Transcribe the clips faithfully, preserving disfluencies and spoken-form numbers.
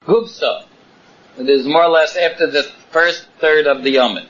Gufsa. It is more or less after the first third of the Yomim.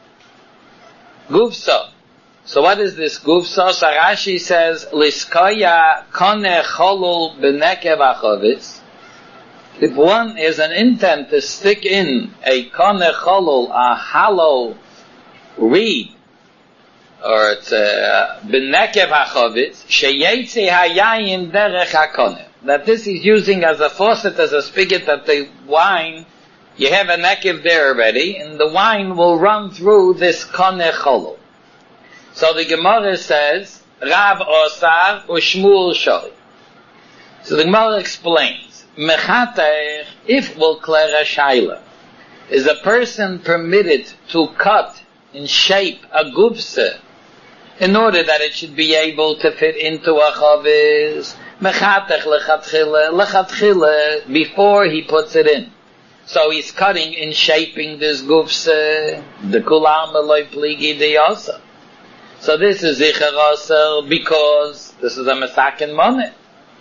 Gufsa. So what is this Gufsa? So Rashi says, Liskaya kone cholul b'nekev achovis. If one is an intent to stick in a kone cholul, a hollow reed, or it's a b'nekev achovis, sheyetze hayayim derech hakone. That this is using as a faucet, as a spigot, that the wine, you have a nekev there already, and the wine will run through this kone cholul. So the Gemara says, Rav Osar u'Shmuel Shori. So the Gemara explains, Mechatech, if will klera shaila, is a person permitted to cut and shape a gufse in order that it should be able to fit into a chaviz, Mechatech lechatchile, lechatchile, before he puts it in. So he's cutting and shaping this gufse, the kulam eloi pligi deyasa. So this is Zicher Aser because this is a Mesaken Moneh.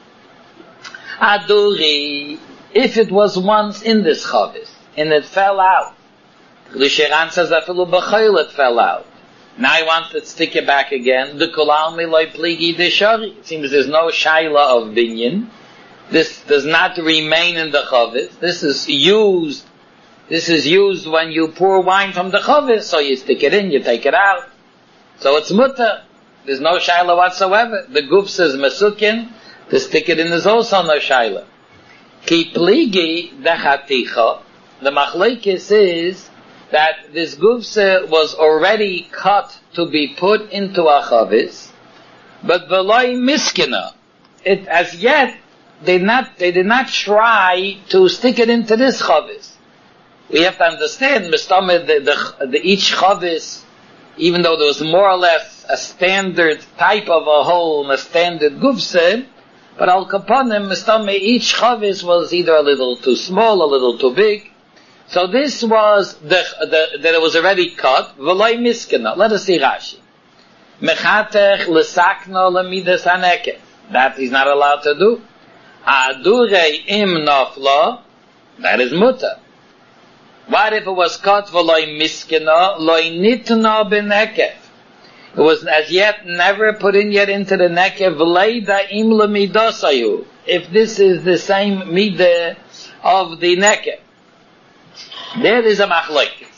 Aduri, if it was once in this Chavis, and it fell out, the Sheran says that it fell out. Now I want to stick it back again. The Kulal Miloi Pligi Deshari. It seems there's no Shaila of Binyan. This does not remain in the Chavis. This is used, this is used when you pour wine from the Chavis, so you stick it in, you take it out. So it's mutter. There's no shaila whatsoever. The guf says mesukin. To stick it in is also no shaila. Ki pligi dechaticha. The machlekes is that this guf was already cut to be put into a chavis, but veloi miskina. It as yet they not they did not try to stick it into this chavis. We have to understand mistamed the, the, the each chavis. Even though there was more or less a standard type of a hole and a standard gufse, but al kaponim, mistame, each chavis was either a little too small, a little too big. So this was the, the that it was already cut. V'loi miskena. Let us see Rashi. Mechatech lesakno lemidas haneket. That he's not allowed to do. Adurei im nafla. That is mutter. What if it was cut for loy miskina, loy nitna b'nekev? It was as yet never put in yet into the nekev, v'leida im lemidasayu. If this is the same midah of the nekev. There is a machlokes.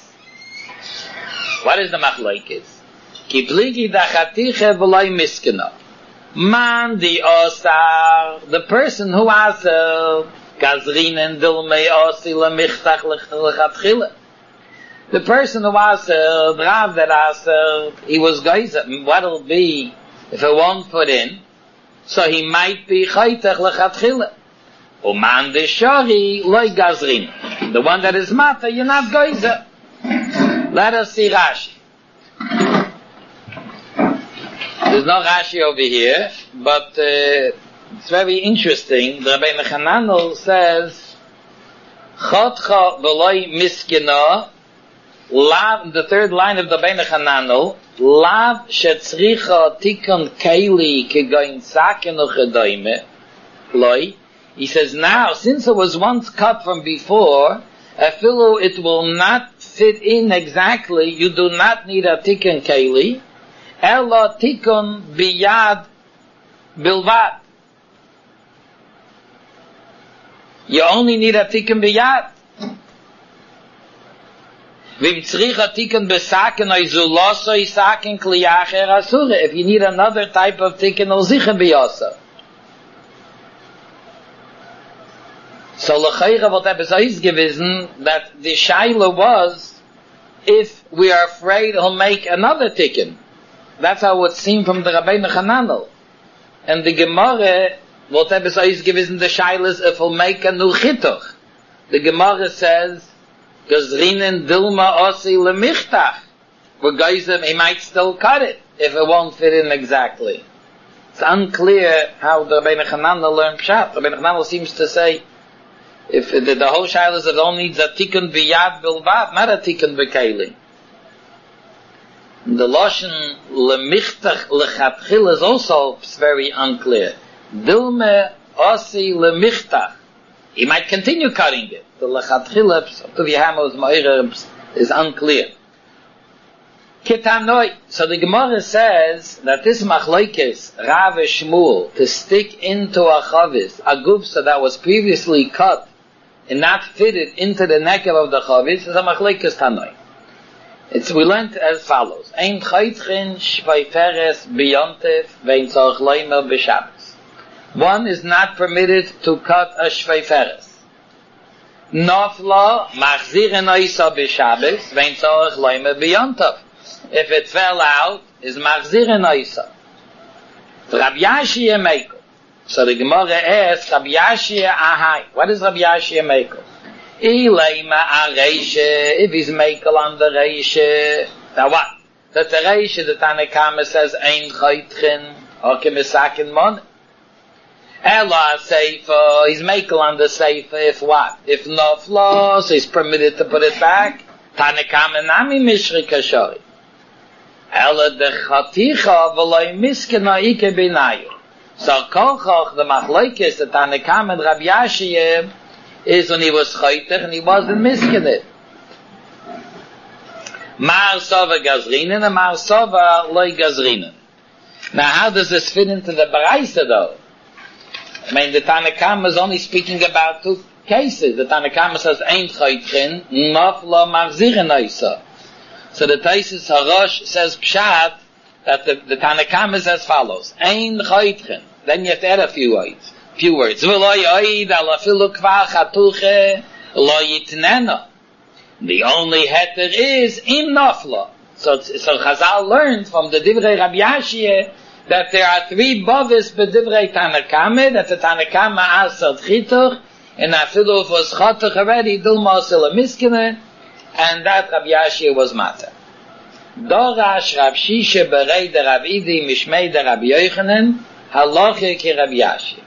What is the machlokes? Ki pligi dachatiche v'loy miskina. Man di osar, the person who asar, Gazrinen dilmei osi lemichtach lechatchila. The person who asked, uh, Rav that asked, uh, he was geyser. What'll be if it won't put in? So he might be chaytach lechatchila. Uman deshari loy gazrin. The one that is mata, you're not geyser. Let us see Rashi. There's no Rashi over here, but uh, it's very interesting. The Rabbeinu Hananel says, Chodcha v'loi miskina, lav, the third line of the Rabbeinu Hananel, lav shetzricha tikon keili kegoin saken uchedoime, loi. He says, now, since it was once cut from before, afilu it will not fit in exactly, you do not need a tikon keili, ela tikon biyad bilvat. You only need a tikkun biyad. Vim tzricha tikkun besaken oizulasa isaken kliyacher asura. If you need another type of tikkun, ol zicha biyasa. So l'chayra what Ebes is gewesen that the shaila was if we are afraid he'll make another tikkun. That's how it seemed from the Rabbeinu Hananel. And the Gemara, what Ebes is gewesen the shailas if he'll make a new chittuch. The Gemara says, Gazrinen dilma osi lemichtach. We're geyser, he might still cut it if it won't fit in exactly. It's unclear how the Rabbeinu Hananel learned pshat. The Rabbeinu Hananel seems to say, if the, the whole shailas it only needs a tikkun biyad bilvat, not a tikkun b'keili. The lashon lemichtach lechatchil is also very unclear. Dilme osi lemichtach. he might continue cutting it. The lechatchila, to the hamos ma'irah is unclear. Kitanoi. So the Gemara says that this machlokes Rav and Shmuel to stick into a chavis, a gufsa that was previously cut and not fitted into the nekev of the chavis, is a machlokes Tanoi. It's we learned as follows: Ein chaytchin shvayferes biyontev vein tzorch leimer b'Shabbos. One is not permitted to cut a shvayferes. Nofla machziren oisa b'Shabbos vein tzorch leimer biyontev. If it fell out, is machziren oisa. Rabbi Yashia Mekel. So the Gemara asks Rabbi Yashia Ahai. What is Rabbi Yashia Mekel? If he's Mekel on the Reisha, now what? That the Reisha, the Tanakama says, Ein chaytchin, or kemisakin mon. Ella Seifa, he's Mekel on the Seifa, if what? If no flaw, so he's permitted to put it back. Tanakama nami mishri kashori. Ella de chaticha, v'loi miskena ike binayu. So Kochach, the machlokes, the Tanakama and Rabbi Yashia, is when he was chaytech and he wasn't miskined. Mar sova gazrinen and mar sova loy gazrinen. Now how does this fit into the Baraisa though? I mean, the Tanakama is only speaking about two cases. The Tanakama says, Ein chaytchen, nafla marziren oisa. So the Taisus Harosh says Pshat, that the, the Tanakama is as follows: Ein chaytchen. Then you have to add a few words. Few words. The only heter is im nafla. So, so Chazal learned from the Divrei Rabbi Yashia that there are three bovis b'divrei Tanakama, that the Tanakama asad chituch, and afilu was chatuch already, dulma asila miskine, and that Rabbi Yashia was matter. Dorash Rav Shisha berei de Rav Idi mishmei de Rabbi Yochanan, halacha ki Rabbi Yashia.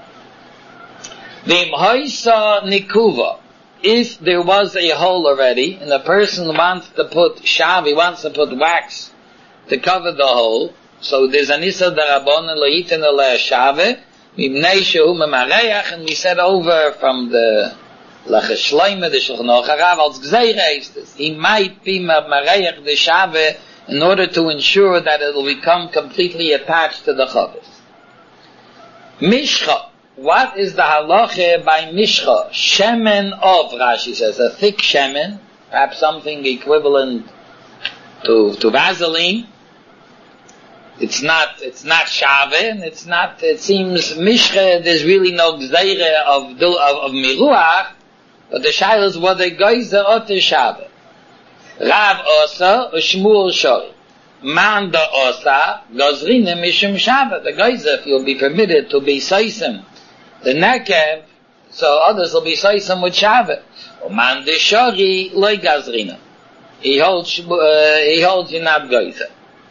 If there was a hole already, and the person wants to put shav, he wants to put wax to cover the hole, so there's an issa darabon lo'itin ala shave, mibnei shehu memareach, and we said over from the lacheshleime, the Shulchan Aruch Harav, als gzeira is this. He might be memareach the shave in order to ensure that it will become completely attached to the chavis. Mishcha. What is the halacha by mishcha? Shemen of, Rashi says, a thick shemen, perhaps something equivalent to to Vaseline. It's not it's not shave, and it's not. It seems mishcha. There's really no gzeira of of, of miruach, but the shaila is what they geyser or the shave. Rav osa u'shmuel shori. Man da osa gozrine mishum shave. The geyser, if you'll be permitted to be soisim the nekev, so others will be soisim with shave. Man da shori loy gazrine. He holds uh, he holds you not geyser.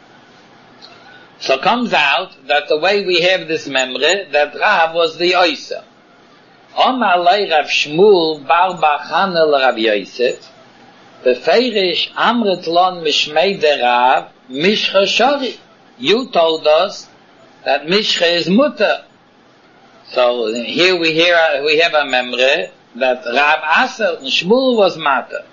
So it comes out that the way we have this memory, that Rav was the Oysa. Omar lei Rav Shmuel bar Bachanel Rav Yosef, befeirish amret lon mishmei de Rav, mishcha shori. You told us that mishcha is mutter. So here we hear, we have a memory that Rav Aser and Shmuel was matter.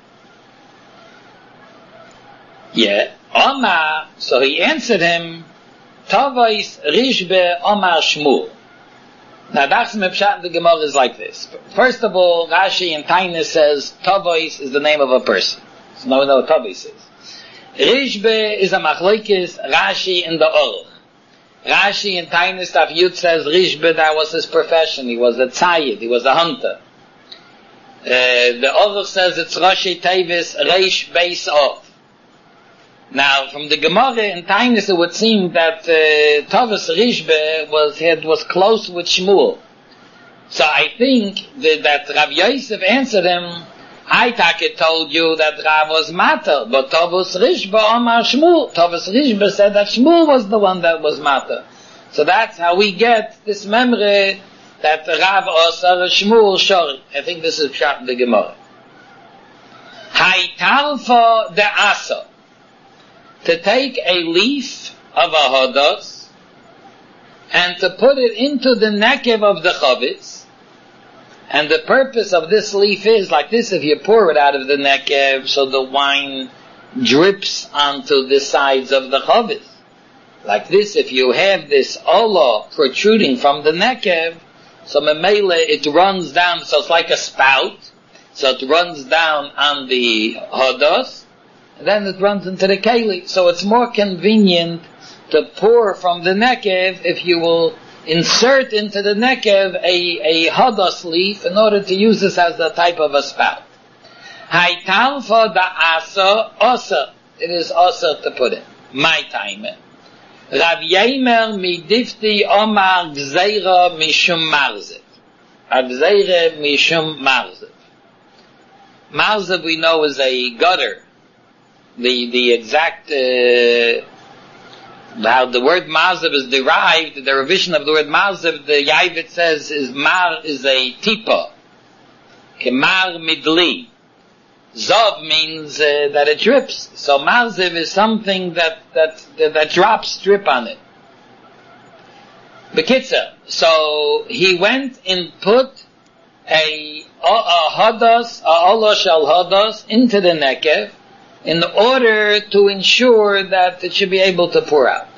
Yeah. Omar, so he answered him, Tavais Rishbe Omar Shmuel. Now that's the Pshat, the Gemara is like this. First of all, Rashi in Tainus says Tavais is the name of a person. So now we know what Tavais is. Rishbe is a machlokes Rashi in the Aruch. Rashi in Tainus Tav Yud says Rishbe, that was his profession. He was a tzayid, he was a hunter. Uh, the Aruch says it's Rashi Tevis Reish Beis Of. Now, from the Gemara in Tainus, it would seem that uh, Tavas Rishbe was had, was close with Shmuel. So I think that, that Rav Yosef answered him, I take told you that Rav was matter, but Tavas Rishbe Omar Shmuel. Tavas Rishbe said that Shmuel was the one that was matter. So that's how we get this memory that Rav Osar Shmuel Shori. I think this is Pshat the Gemara. Haitalfa de Asa. To take a leaf of a hodos and to put it into the nekev of the chavetz, And the purpose of this leaf is, like this, if you pour it out of the nekev, so the wine drips onto the sides of the chavis. Like this, if you have this olah protruding from the nekev, so memele, it runs down, so it's like a spout, so it runs down on the hodos, and then it runs into the keli. So it's more convenient to pour from the nekev if you will insert into the nekev a, a hodos leaf in order to use this as a type of a spout. Haital for the asa, asa. It is asa to put in. My time. Rav Yemer midifti omar gzeira mishum marzev. A gzeira mishum marzev. Marzev we know is a gutter. The, the exact, uh, how the word marzev is derived, the revision of the word marzev, the Yavit says is mar is a tipa. Kemar midli. Zov means uh, that it drips. So marzev is something that, that, that, that drops drip on it. Bekitza. So he went and put a, a, a hodos, a olah shel hodos into the nekev in order to ensure that it should be able to pour out.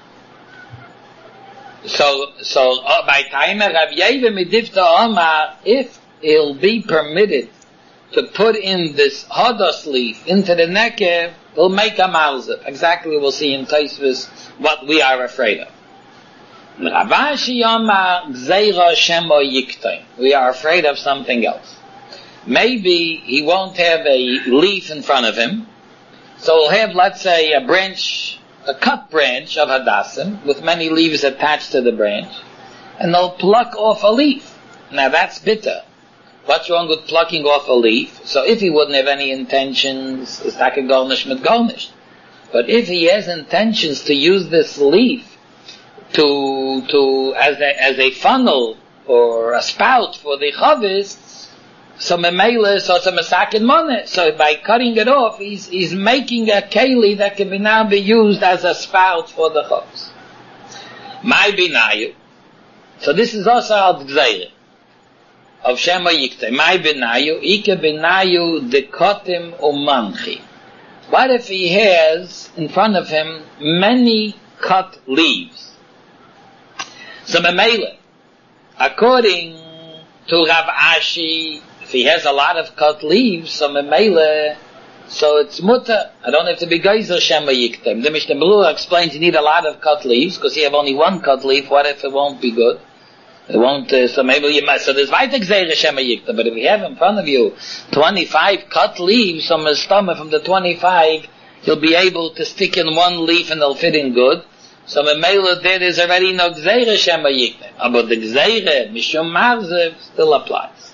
So, so uh, by time Rav Yever midifta Omar, if it'll be permitted to put in this hodos leaf into the nekev, will make a marzev. Exactly, we'll see in Tosfos what we are afraid of. Ravashi Omar gzeira shemo yiktoin. We are afraid of something else. Maybe he won't have a leaf in front of him, so he'll have, let's say, a branch, a cut branch of hadassim with many leaves attached to the branch, and they'll pluck off a leaf. Now that's bitter. What's wrong with plucking off a leaf? So if he wouldn't have any intentions, it's like a garnish mit garnish. But if he has intentions to use this leaf to to as a as a funnel or a spout for the chavis, so memela, so it's a masakin money. So by cutting it off, he's he's making a keli that can be now be used as a spout for the chavis. My binayu. So this is also al gzeira of Shema Yikta. My benayu, Ike benayu dekotim umanchi. What if he has in front of him many cut leaves? So memela, according to Rav Ashi, if he has a lot of cut leaves, so memela, so it's mutter. I don't have to be geyser Shema Yikta. The Mishnah Berurah explains you need a lot of cut leaves because you have only one cut leaf. What if it won't be good? It won't, uh, so maybe you must, so there's weiter gzeira shema yikta, but if you have in front of you twenty-five cut leaves from his stomach, from the twenty-five, you'll be able to stick in one leaf and they'll fit in good. So memela there is already no gzeira shema yikta. But the gzeira, mishum marzev, still applies.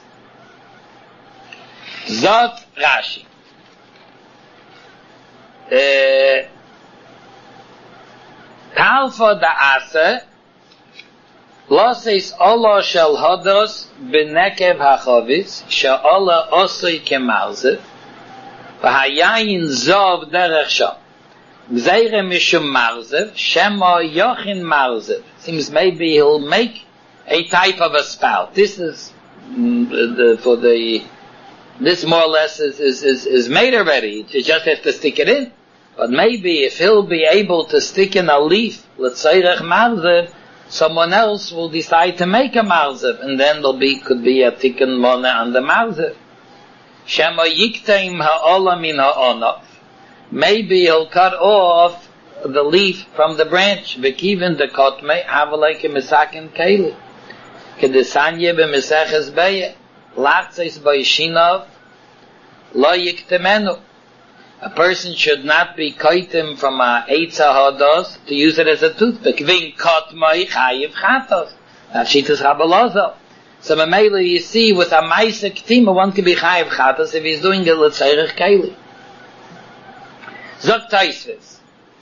Zot Rashi. Uh, Talfa da asa, Loses olah shel hodos b'nekev hachavis she'olah osoi kemarzev v'hayayin zov derech sham gzeira mishum marzev shema yochin marzev. Seems maybe he'll make a type of a spout. This is mm, the, for the this more or less is, is, is, is made already. You just have to stick it in. But maybe if he'll be able to stick in a leaf, let's say rech marzev, someone else will decide to make a marzev, and then there'll be, could be a tikkun mona on the marzev. Shema yiktaim ha'olam min ha'onav. Maybe he'll cut off the leaf from the branch. V'kivin de kotme avalei kemisakin keli. Kedesanye b'meseches beye. Latzes b'yishinav lo yiktemenu. A person should not be kaitim from a eitza hados to use it as a toothpick. Vin kotmai chayiv chatos. That's shitas Rabbelozo. So memela you see with a maisa ktima one can be chayiv chatos if he's doing it l'tzeirich keli. Zok Tosfos.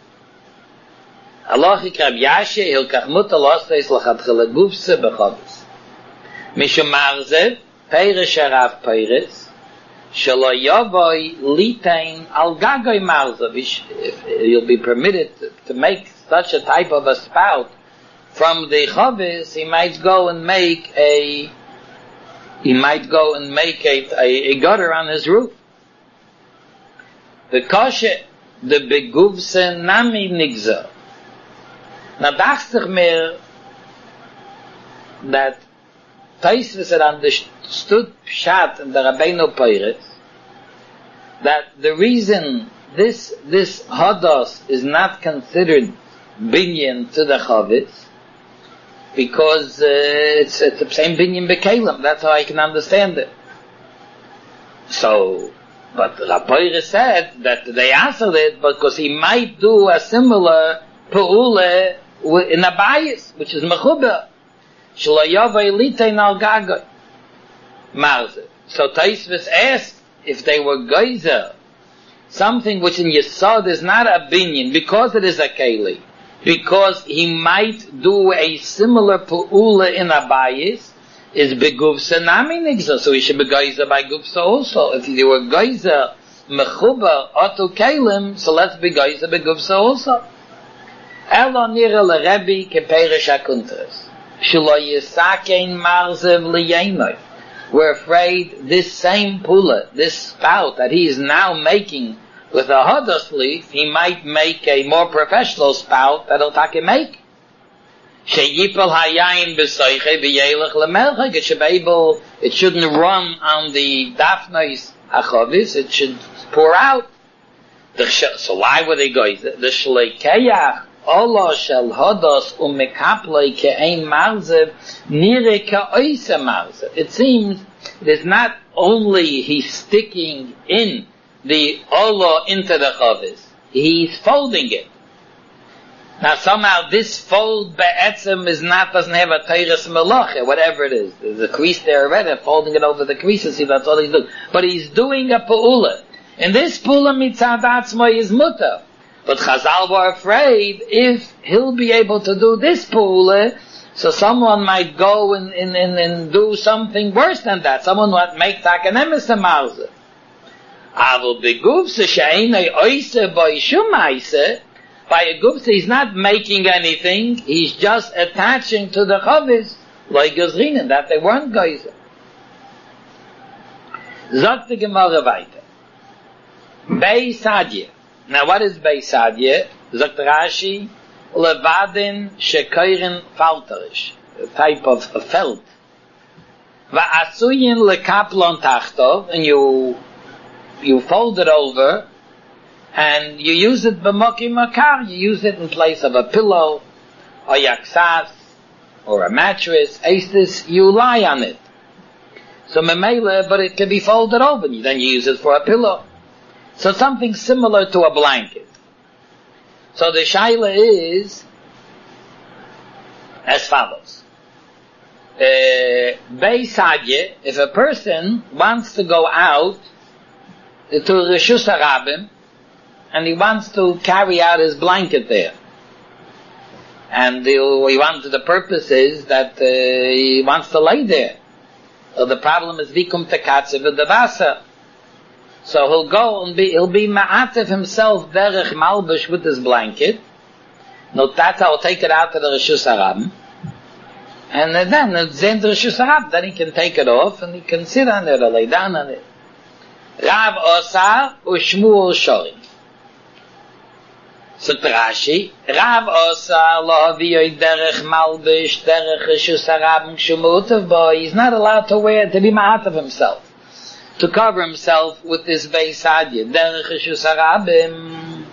Halachi Rab Yashe hilkach muta lostes lachatchila gufse b'chavis. Mishum marzev peirish harav peiris. Shelo yavoi litain al gagoy marzev. You'll be permitted to, to make such a type of a spout from the chavis. He might go and make a he might go and make a, a, a gutter on his roof. The kosher, the beguvse nami nigza. Now, dacht ich mir, that Taisvis had understood Pshat in the Rabbeinu Peiretz, that the reason this, this Hadas is not considered binyan to the Chavis, because uh, it's, it's the same binyan Bekalim. That's how I can understand it. So, but Rabbeinu said that they answered it because he might do a similar Pa'ule in a bias, which is Mechuber. Shlo Yovei Litein al Gagoy. Marze. So Taisvis asked if they were geyser, something which in Yesod is not a binyan, because it is a Keli, because he might do a similar Pa'ula in a bias, is beguvsa nami nigza, so he should be geyser by guvsa also. If they were geyser, mechuba, otu kelim, so let's be geyser by guvsa also. Elo nira le Rebbe keperish akuntres. Shelo yisakein marzev liyenoi. We're afraid this same pula, this spout that he is now making with a hodos leaf, he might make a more professional spout that'll take make. Sheyipel hayayin b'soiche v'yelech lemelchek. It should be able, it shouldn't run on the dafnois achovis, it should pour out. The sh- so why would they go? The shleikeyach Allah shel hodos umekaplei ke'ein marzev nire ka'oise marzev. It seems it is not only he's sticking in the Allah into the chavis, he's folding it. Now somehow this fold be'etzem is not, doesn't have a teiras melacha, whatever it is. There's a crease there already, folding it over the creases, see, that's all he's doing. But he's doing a pa'ula. And this pa'ula mitzad atzmai is mutter. But Chazal were afraid if he'll be able to do this pa'ula, so someone might go and, and, and, and do something worse than that. Someone might make takanemis a marze. Avol beguvse she'enei oise by shumaise. By a guvse, he's not making anything. He's just attaching to the chavis, like Gezrinen, that they weren't geyser. Zot the Gemara weiter. Bei Sadye. Now what is Bei Sadye? Zot Rashi, levadin shekoirin falterish. A type of a felt. Va'asuyin lekaplon tachtov, and you, you fold it over, and you use it b'moki makar, you use it in place of a pillow, or yaksas, or a mattress, astis, you lie on it. So memela, but it can be folded over, then you use it for a pillow. So something similar to a blanket. So the shaila is as follows. Uh, Beisadye, if a person wants to go out to Reshus HaRabim, and he wants to carry out his blanket there. And he wants, the purpose is that uh, he wants to lay there. So the problem is vikum tekatze v'davasa. So he'll go and be, he'll be ma'atif himself derech malbush with his blanket. No tata will take it out to the Reshus HaRabim. And then, it's in the Reshus HaRabim, then he can take it off and he can sit on it or lay down on it. Rav Osar u'Shmuel Shori. So Rashi, Rav Osa lo haviyoi derech malbish derech Reshus HaRabim k'shumu'utav bo. He's not allowed to wear, to be ma'atav himself, to cover himself with this Beisadye derech Reshus HaRabim.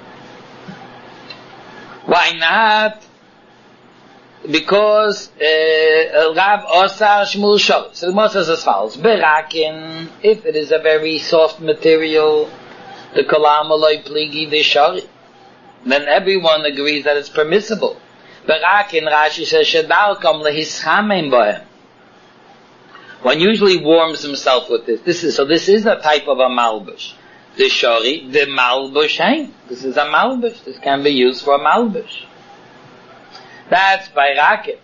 Why not? Because uh, Rav Osa Shmuel Shor. So the Gemara says as follows: Berakin, if it is a very soft material, the kolam aloi pligi de shari, then everyone agrees that it's permissible. Berakin, Rashi says, Shadal kam lehischamein bohem. One usually warms himself with this. This is so. This is a type of a malbush. The shari, the malbush, hein? This is a malbush. This can be used for a malbush. That's by racket.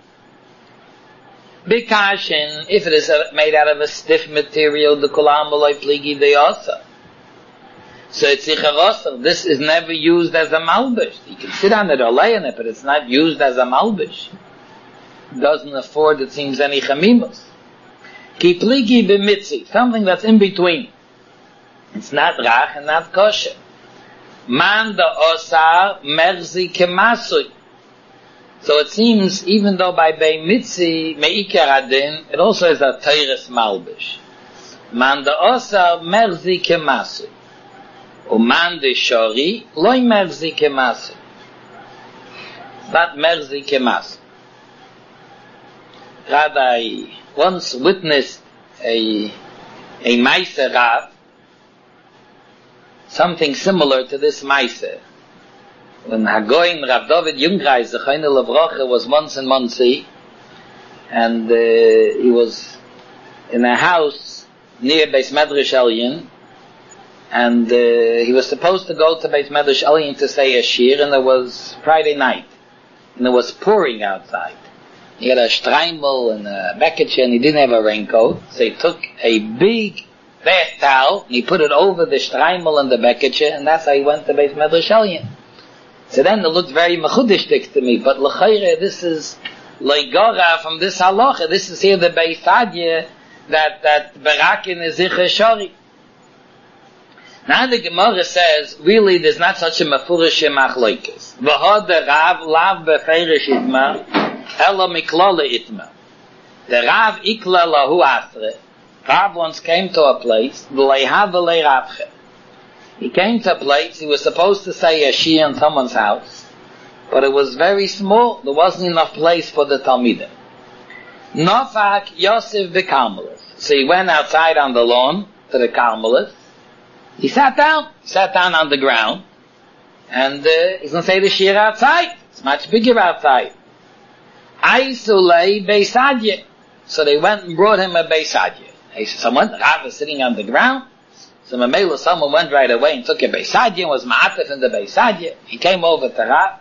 Bikashin, if it is made out of a stiff material, the kolam aloi pligi de osa. So it's icharosa. This is never used as a malbish. You can sit on it or lay on it, but it's not used as a malbish. It doesn't afford, it seems, any chamimus. Ki pligi b'mitzi, something that's in between. It's not rach and not kosher. Man da osar merzi kemasui. So it seems, even though by bei mitzi meikar adin, it also is a teires malbish. Man da osar merzi kemasui. O man de shori loy merzi kemasui. Not merzi kemasui. Rabbi once witnessed a a Meiser Rav, something similar to this Meiser. When Hagoyin Rav David Jungreis, the Chayne Levroche, was once in Monsey, and uh, he was in a house near Beis Medrash Elyon, and uh, he was supposed to go to Beis Medrash Elyon to say a shir, and it was Friday night, and it was pouring outside. He had a streimel and a bucket, and he didn't have a raincoat, so he took a big bath towel, and he put it over the streimel and the bucket, and that's how he went to Beis Medrash Elyon. So then it looked very mechudishtik to me, but l'chayre, this is leigora from this halacha. This is here the Beisadye that that berakin is zicher shari. Now the Gemara says, really, there's not such a mefurish machlokes. V'hod the Rav lav befeirish itma, ela miklala itma. The Rav ikla lahu asre. Rav once came to a place, v'leihav v'lei rabche. He came to a place, he was supposed to say a shir in someone's house, but it was very small, there wasn't enough place for the Talmidim. Nofak Yosef b'Karmelis. So he went outside on the lawn to the Karmelis. He sat down, he sat down on the ground, and uh, he's going to say the shir outside. It's much bigger outside. Aisulei Beisadye. So they went and brought him a Beisadye. He said, someone, Rav is sitting on the ground. So Mamela, someone went right away and took a Beisadye and was ma'atef in the Beisadye. He came over to Rav.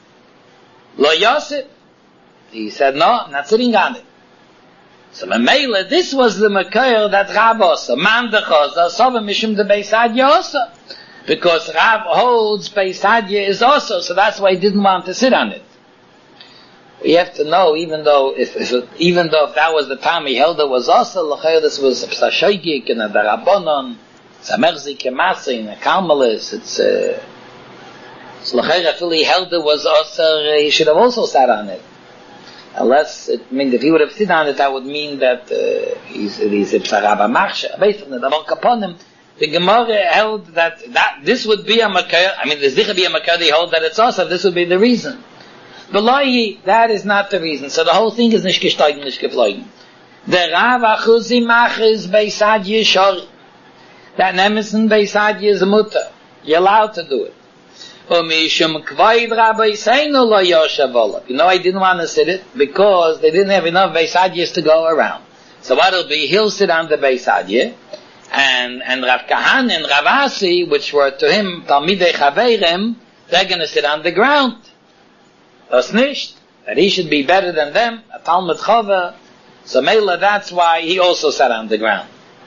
Lo Yosef. He said, no, I'm not sitting on it. So Mamela, this was the Mekayr that Rav also. Man dechosa, sova mishum the Beisadye also. Because Rav holds Beisadye is also, so that's why he didn't want to sit on it. You have to know, even though if, if it, even though if that was the time he held it was also, l'chayr, this was a psashoygik and a darabonon. It's a merzi kemase in a Karmelis. It's uh, so l'chayr afil he held it was also, he should have also sat on it. Unless it I mean if he would have sit on it, that would mean that uh, he's he's a psaraba machsha. Basically, the upon him, the Gemara held that that this would be a makar. I mean, the zicha be a makar. They hold that it's also. This would be the reason. B'loyi, that is not the reason. So the whole thing is nicht gesteigen, nicht geflogen. The Rav achuzi machis beisadye shori. That nemesen beisadye is a mutter. You're allowed to do it. Umishum kvaid rabbi seinu lo yoshav olav. You know, I didn't want to sit it because they didn't have enough beisadyes to go around. So what it'll be, he'll sit on the beisadye, and and Rav Kahan and Rav Asi, which were to him talmidei chaverim, they're going to sit on the ground. Das nicht. That he should be better than them, a Talmud Chava. So Mela, that's why he also sat on the ground.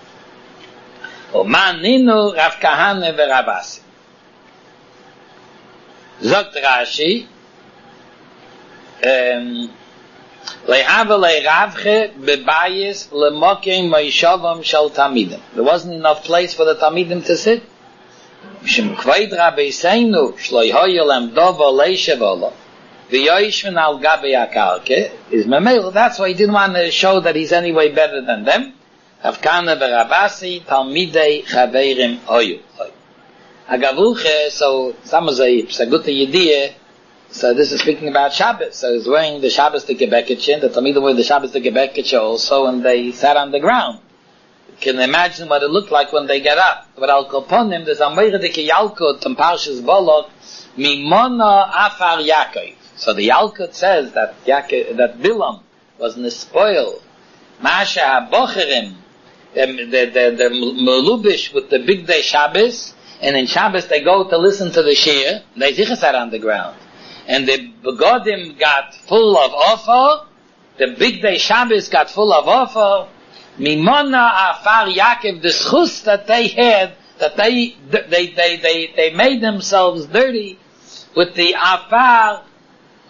Oman ninu Rav Kahane v'Rav Asi. Zogt Rashi, Lehava le'ravche bebayis lemokim meishavam shel tamidim. There wasn't enough place for the tamidim to sit. Mishum kvaid rabbi seinu shloi hoyelem dovo leishevola. V'yoishmin al gabi akarke is memel. That's why he didn't want to show that he's anyway better than them. Havkana v'Rav Asi talmidei chaverim hoyu. Agavuche, so some of the psaguta yediyah. So this is speaking about Shabbos. So he's wearing the Shabbos to Gebeketchen. The Talmidim wore the Shabbos to Gebeketchen also, and they sat on the ground. You can imagine what it looked like when they get up. But Al Koponim, there's a Meirdik Yalkut and Parshas Bolot, Mimona Afar Yaakov. So the Yalkut says that Yaakov, that Bilam was nespoil. Masha HaBocherim, the, the, the, the Melubish with the big day Shabbos, and in Shabbos they go to listen to the Shir, they sicher sat on the ground. And the begodim got full of offer, the big day Shabbos got full of offer, Mimona Afar Yaakov, the schus that they had, that they, they, they, they, they made themselves dirty with the Afar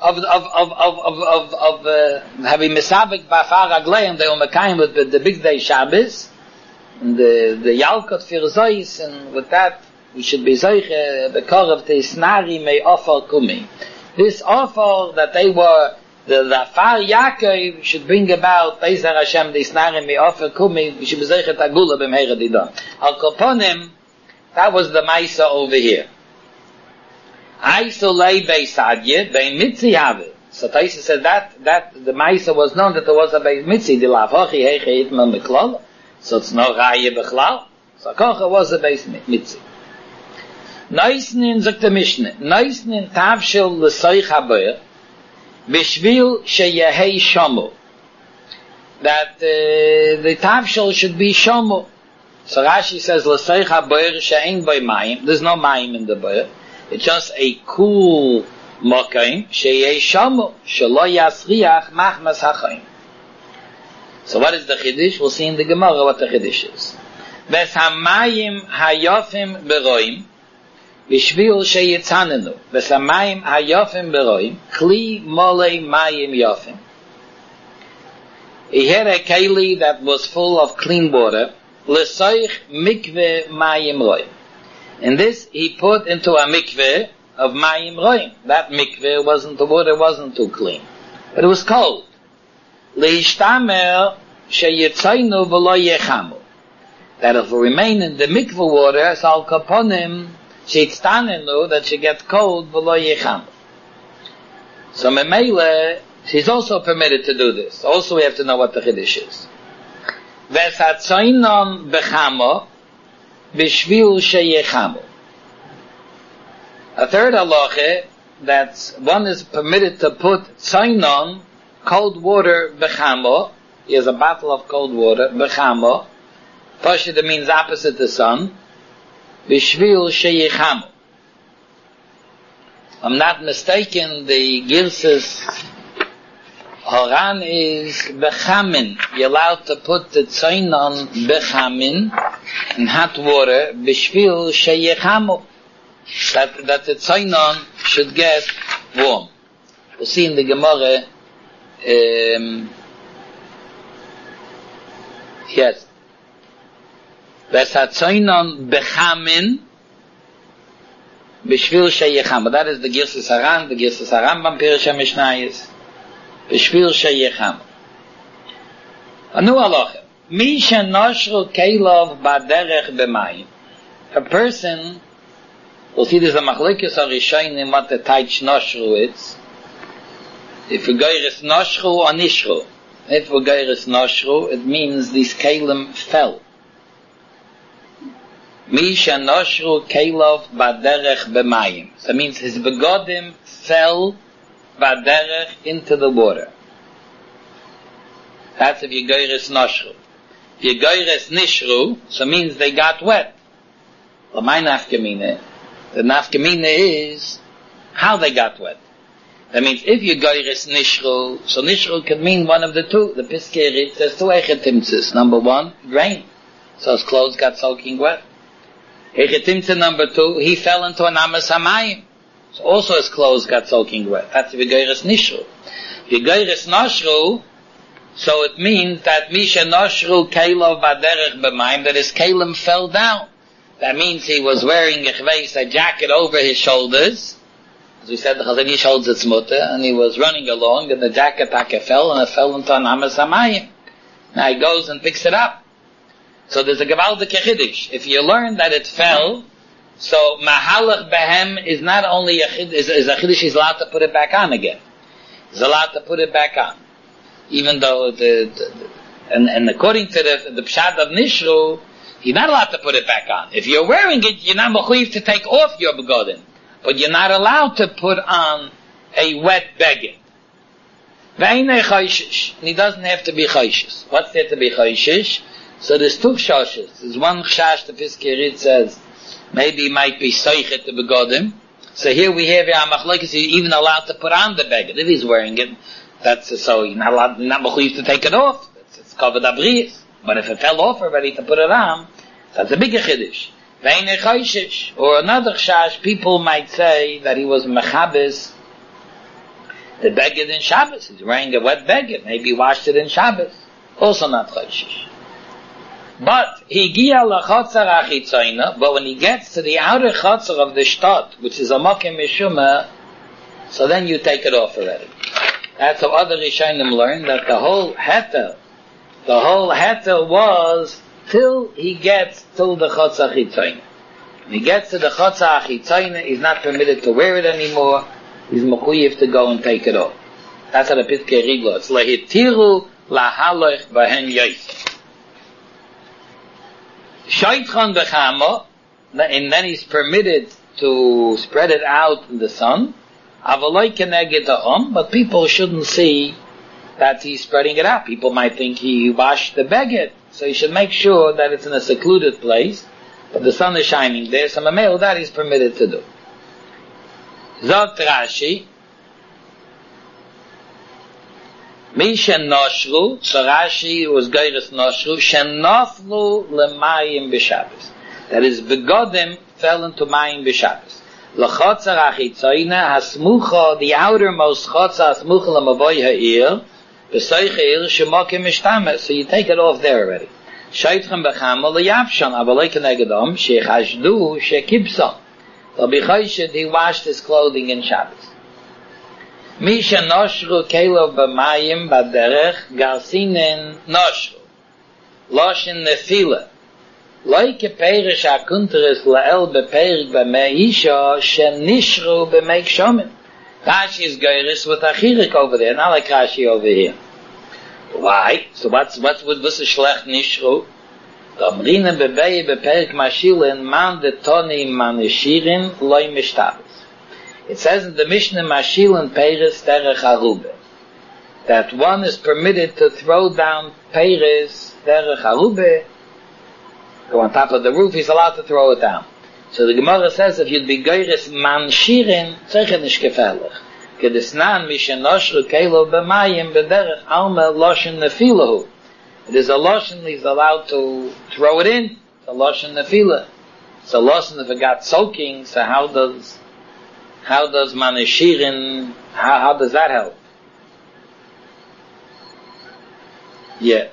of of of of of of, of uh, having misabik bafar agleim they umekayim with the, the big day Shabbos and the the yalkot for zois, and with that we should be zeiche the kor of the snari may offer kumi. This offer that they were the the far Yaakov should bring about Bezer Hashem the snari may offer kumi. We should be zeiche tagula b'meira didon al koponim. That was the Maisa over here. I so lay Beis Adye, Bein Mitzi have it. So Taisa said that, that the Maisa was known that there was a Beis Mitzi, the Lavachi Heiche Itma Meklal, so it's no Raya Bechlal. So Kocha was a Beis Mitzi. Neusnin, sagt the Mishnah, Neusnin Tavshil L'Soich HaBoyer, Bishvil Sheyehei Shomu. That uh, the Tavshil should be Shomu. So Rashi says, L'Soich HaBoyer She'ein Boi Mayim, there's no Mayim in the Boyer. It's just a cool mokaim sheyei shamu shelo yasriach machmas hachaim. So what is the chiddush? We'll see in the Gemara what the chiddush is. Ves hamayim hayofim beroim bishvil sheyitzanenu. Ves hamayim hayofim beroim kli molei mayim yofim. He had a keli that was full of clean water. L'soich mikve mayim roim. And this he put into a mikveh of mayim roim. That mikveh wasn't, the water wasn't too clean, but it was cold. Leishtamer sheyitzaynu v'lo yechamu. That if we remain in the mikveh water, so al kaponim sheyitztanenu, that she gets cold v'lo yechamu. So memele, she's also permitted to do this. Also, we have to know what the chiddush is. V'satzaynon bechamo. Bishvil sheyechamu. A third halacha, that one is permitted to put tzainon, cold water, bechamo. He has a bottle of cold water, bechamo. Pashut means opposite the sun. Bishvil sheyechamu. I'm not mistaken, the Gilsis Horan is bechamin. You're allowed to put the tzainon bechamin in hot water, bishvil sheyechamu, that that the tzainon should get warm. We'll see in the Gemara. Um, yes, ves hatzainon bechamin bishvil sheyechamu. That is the Girsis Haran, the Girsis Harambam Pirush HaMishnayos. Bishvil sheyechamu. A new halacha. Mi shenoshru keilov baderech b'mayim. A person, we'll see there's a machlokes harishonim what the type shnoshru is. If we geiris noshru or nishru. If we geiris noshru, it means these keilim fell. Mi shenoshru keilov baderech b'mayim. So it means his begodim fell baderech into the water. That's if you geiris noshru. If you geiris nishru, so it means they got wet. Well, my nafkamina, the nafkamina is how they got wet. That means if you geiris nishru, so nishru can mean one of the two. The Piskei says two echetimtzes. Number one, rain. So his clothes got soaking wet. Echetimtze number two, he fell into an amas hamayim. So also his clothes got soaking wet. That's if you geiris nishru. If you geiris noshru, so it means that misha noshru keilov baderech b'mayim, that his kelim fell down. That means he was wearing a jacket over his shoulders. As we said, the Chazon Ish holds its mutter, and he was running along, and the jacket taka fell, and it fell into an amas hamayim. Now he goes and picks it up. So there's a gewaldige chiddush. If you learn that it fell, so mahalach behem is not only a chiddush, is, is a chiddush, he's allowed to put it back on again. He's allowed to put it back on. Even though the, the, the and, and according to the, the pshat of Nishru, you're not allowed to put it back on. If you're wearing it, you're not mechuyev to take off your begodim. But you're not allowed to put on a wet beged. Ve'inei chayshish. And he doesn't have to be chayshish. What's there to be chayshish? So there's two chashis. There's one chash, the Piskei Ritz says, maybe he might be soichet to begodim. So here we have a machlokes, he's even allowed to put on the beged. If he's wearing it, that's so you're not allowed, you're not mechuyev to take it off. It's, it's covered abrius. But if it fell off already to put it on, that's a bigger chiddush. Ve'inei chayshish. Or another chash, people might say that he was mechabes, The beged in Shabbos, he's wearing a wet beged, maybe he washed it in Shabbos, also not chayshish. But he giya lachotzar achitzoyna, but when he gets to the outer chotzar of the shtot, which is a mokem mishuma, so then you take it off already. That's how other Rishonim learned that the whole heter, the whole heter was till he gets till the chotzar achitzoyna. When he gets to the chotzar achitzoyna, he's not permitted to wear it anymore. He's mechuyev to go and take it off. That's how the Pitkei Riglo. It's lehitiru lahaloch bahen yoyis. Shaitchan bechamo, and then he's permitted to spread it out in the sun. Avaloi keneged ha'om, but people shouldn't see that he's spreading it out. People might think he washed the beged, so he should make sure that it's in a secluded place, but the sun is shining there, so mamel that he's permitted to do. Zot Rashi, Mi shen noshru, so Rashi was geiris noshru, shen noflu lemayim b'Shabbos. That is, begodim fell into mayim b'Shabbos. L'chotzar achitzoyna hasmucha, the outermost chotzar hasmucha l'mavoy ha'ir, b'soich ha'ir shemokim mishtames, so you take it off there already. Shaitchem b'chama l'yavshan, avalei kenegedom, shechashdu shekibson. So b'choshid, he washed his clothing in Shabbos. Misha noshru kelov b'mayim b'derech garsinen noshru. Loshin nefila. Loi keperish akunteres la'el beperik b'meisha shen nishru b'meik shomim. Rashi is geiris with achirik over there, not like Rashi over here. Why? So what's, what's, what's a shlech nishru? Domrinen bebei beperik mashilin man detoni man eshirin loi mishtabes. It says in the Mishnah Mashil and Peiris Derech Arube that one is permitted to throw down Peiris Derech Arube, go on top of the roof, he's allowed to throw it down. So the Gemara says if you'd be Geiris Man Shirin, Tzeichen ish gefährlich. Kedesnan Mishenoshru Kelo B'mayim B'derech Alma Loshen Nefilahu. It is a Loshen, he's allowed to throw it in. It's a Loshen Nefilah. It's a Loshen if it got soaking, so how does How does Maneshirin, how, how does that help? Yeah.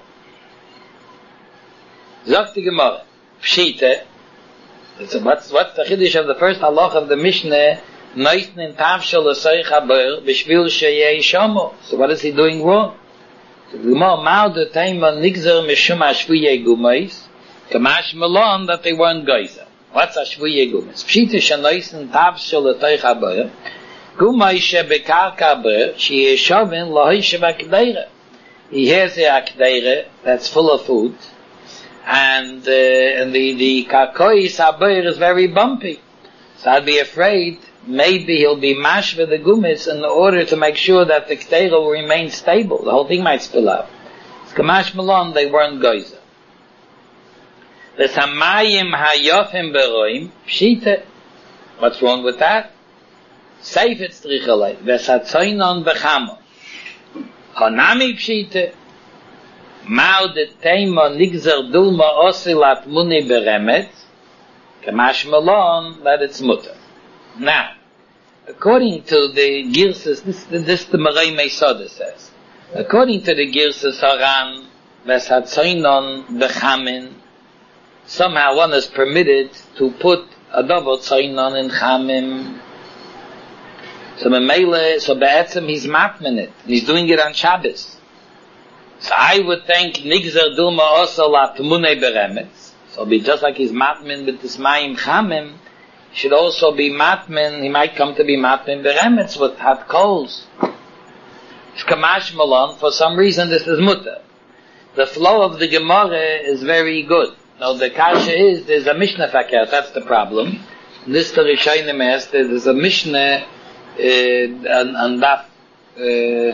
Sagt die Gemara, Pshite, what's, what's the Chiddush of the first halach of the Mishnah, Neusn in Tavshel L'Soich HaBoer, B'shvil Sheyei Shomo. So what is he doing wrong? So the Gemara, Mao de Teima Nigzer Mishum HaShvuyei Gumais, Kamash Melon, that they weren't geyser. What's a shvuye gumes? Pshite shenoisen tavshel letoich haber. Gumay shebekarka haber, she yeshovin lohish v'akdeire. He has a akdeire that's full of food, and uh, and the the karkois haber is very bumpy. So I'd be afraid maybe he'll be mash with the gumes in order to make sure that the kdeire will remain stable. The whole thing might spill out. It's kamash malon, they weren't geyser. The Samayim hayofim beroim pshite. What's wrong with that? Seifet strichelei vesatzoinon bechamo. Hanami pshite. Mao de teima nigzer dulma osilat muni beremet. Kamash malon that it's mutter. Now, according to the Girsas, this, this the Marei Meisoda says. According to the Girsas Haran vesatzoinon bechamin. Somehow one is permitted to put a double tzainon in chamim. So memele, so be'etzem he's matmen it. He's doing it on Shabbos. So I would think nigzer dulma oso la tmunei beremetz. So it'll be just like he's matmen with this mayim chamim. He should also be matmen. He might come to be matmen beremetz with hot coals. It's kamash malon. For some reason this is mutter. The flow of the Gemara is very good. Now the kasha is, there's a Mishnah fakir, that's the problem. This the Rishonim asked, there's a Mishnah uh, on, on that, uh,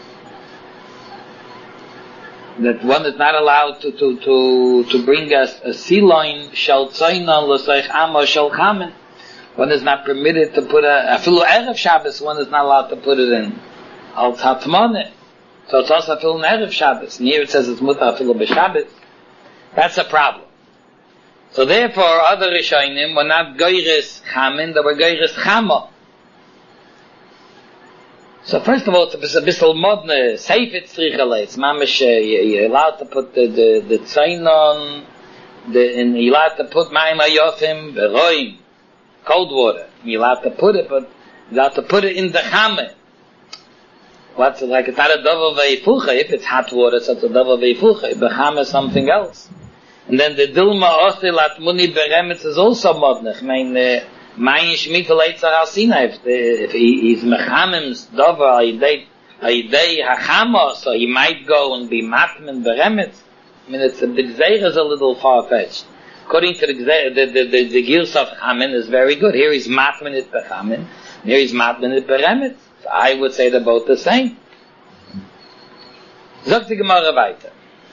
that one is not allowed to, to, to, to bring us a sea line, shal tzainan l'soich amo shal chamen. One is not permitted to put a, a filu erev Shabbos, one is not allowed to put it in al tatmone. So it's also a filu erev Shabbos. And here it says it's mutar filu b'Shabbos. That's a problem. So therefore, other Rishonim were not Geiris Chamin, they were Geiris Chama. So first of all, it's a bit modern, safe it's strichele. It's mamish, you're allowed to put the, the, the tzain on, the, and you're allowed to put mayim ayofim, beroim, cold water. You're allowed to put it, but you're allowed to put it in the chame. What's it like? It's not a double veifucha. If it's hot water, so it's a double veifucha. Bechame is something else. And then the dilma ostil atmuni beremetz is also modnich. I mean, mayin shmita leitzar al Sinai. If, if he, he's mechamim's dover ayidei ayidei hachama, so he might go and be matmin beremetz. I mean, it's, the gzeir is a little far-fetched. According to the gzeir, the, the, the, the girs of chamin is very good. Here he's matmin it bechamin. Here he's matmin it beremetz. So I would say they're both the same. Sagt die Gemara weiter.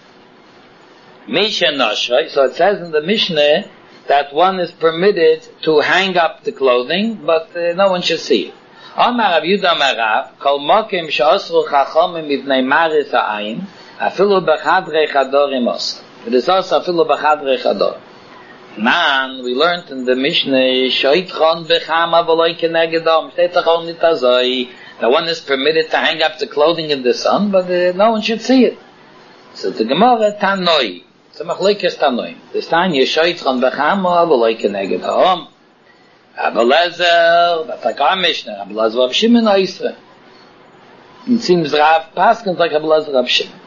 Misha Nashra, so it says in the Mishnah that one is permitted to hang up the clothing, but uh, no one should see it. Amar Rav Yudah Amar Rav, Kol mokim she'osru chachamim mivnei maris ha'ayin, afilu b'chadrei chadorim osr. It is also afilu b'chadrei chador. Man, we learned in the Mishnah, Shoitchon bechama v'loi kenegedom, Shteitachon nitazoi, that one is permitted to hang up the clothing in the sun, but uh, no one should see it. So the Gemara, Tanoi, it's a machlekes Tanoi. This time, Shoitchon bechama v'loi kenegedom. Abelezer, that's like our Mishnah, Abelezer Rav Shimon Oisre. It seems Rav Paskin like Abelezer Rav Shimon.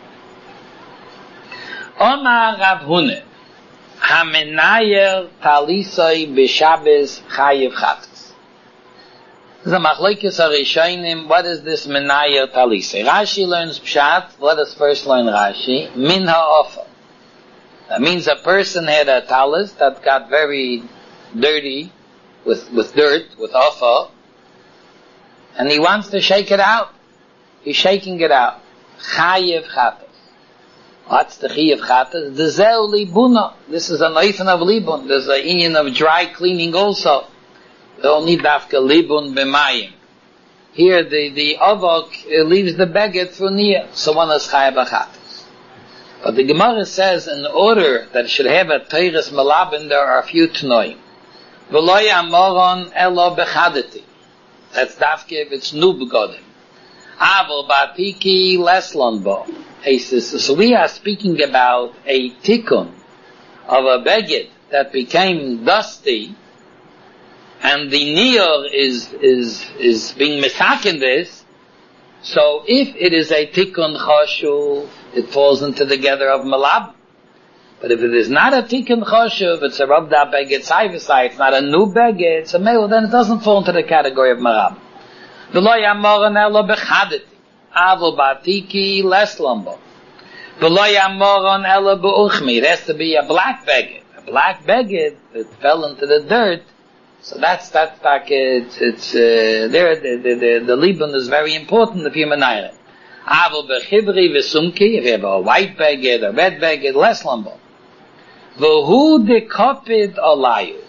Omar Rav Hune, Hamenayer talisai b'Shabbos chayiv chatas. This is a machlokes harishonim. What is this menayer talisai? Rashi learns pshat. Let us first learn Rashi. Min ha'ofa. That means a person had a talis that got very dirty with with dirt, with ofa, and he wants to shake it out. He's shaking it out. Chayiv chatas. What's the chi of chatas? The zel libuna. This is an oifen of libun. There's an union of dry cleaning also. They don't need dafka libun b'mayim. Here the, the avok uh, leaves the beged through niyah. So one is chayav chatas. But the Gemara says in order that it should have a teiris malabin, there are a few tnoim. V'lo yamoron elo bechadeti. That's dafka if it's nu begodim. Avol batiki leslon bo. So we are speaking about a tikkun of a beged that became dusty, and the niyur is is is being misak in this. So if it is a tikkun chashuv, it falls into the gather of malab. But if it is not a tikkun chashuv, it's a rabda beged saivasai, it's not a new beged, it's a male, then it doesn't fall into the category of malab. V'lo yamoran elo bechadeti. Avol batiki less lumbo. V'lo yamoron ela b'uchmi. It has to be a black beged. A black beged that fell into the dirt. So that's that's like it's it's uh, there. The the the, the libun is very important if you're menayre. Avol b'chibri v'sumki. If you have a white beged, a red beged, less lumbo. V'hu dekopid olayu.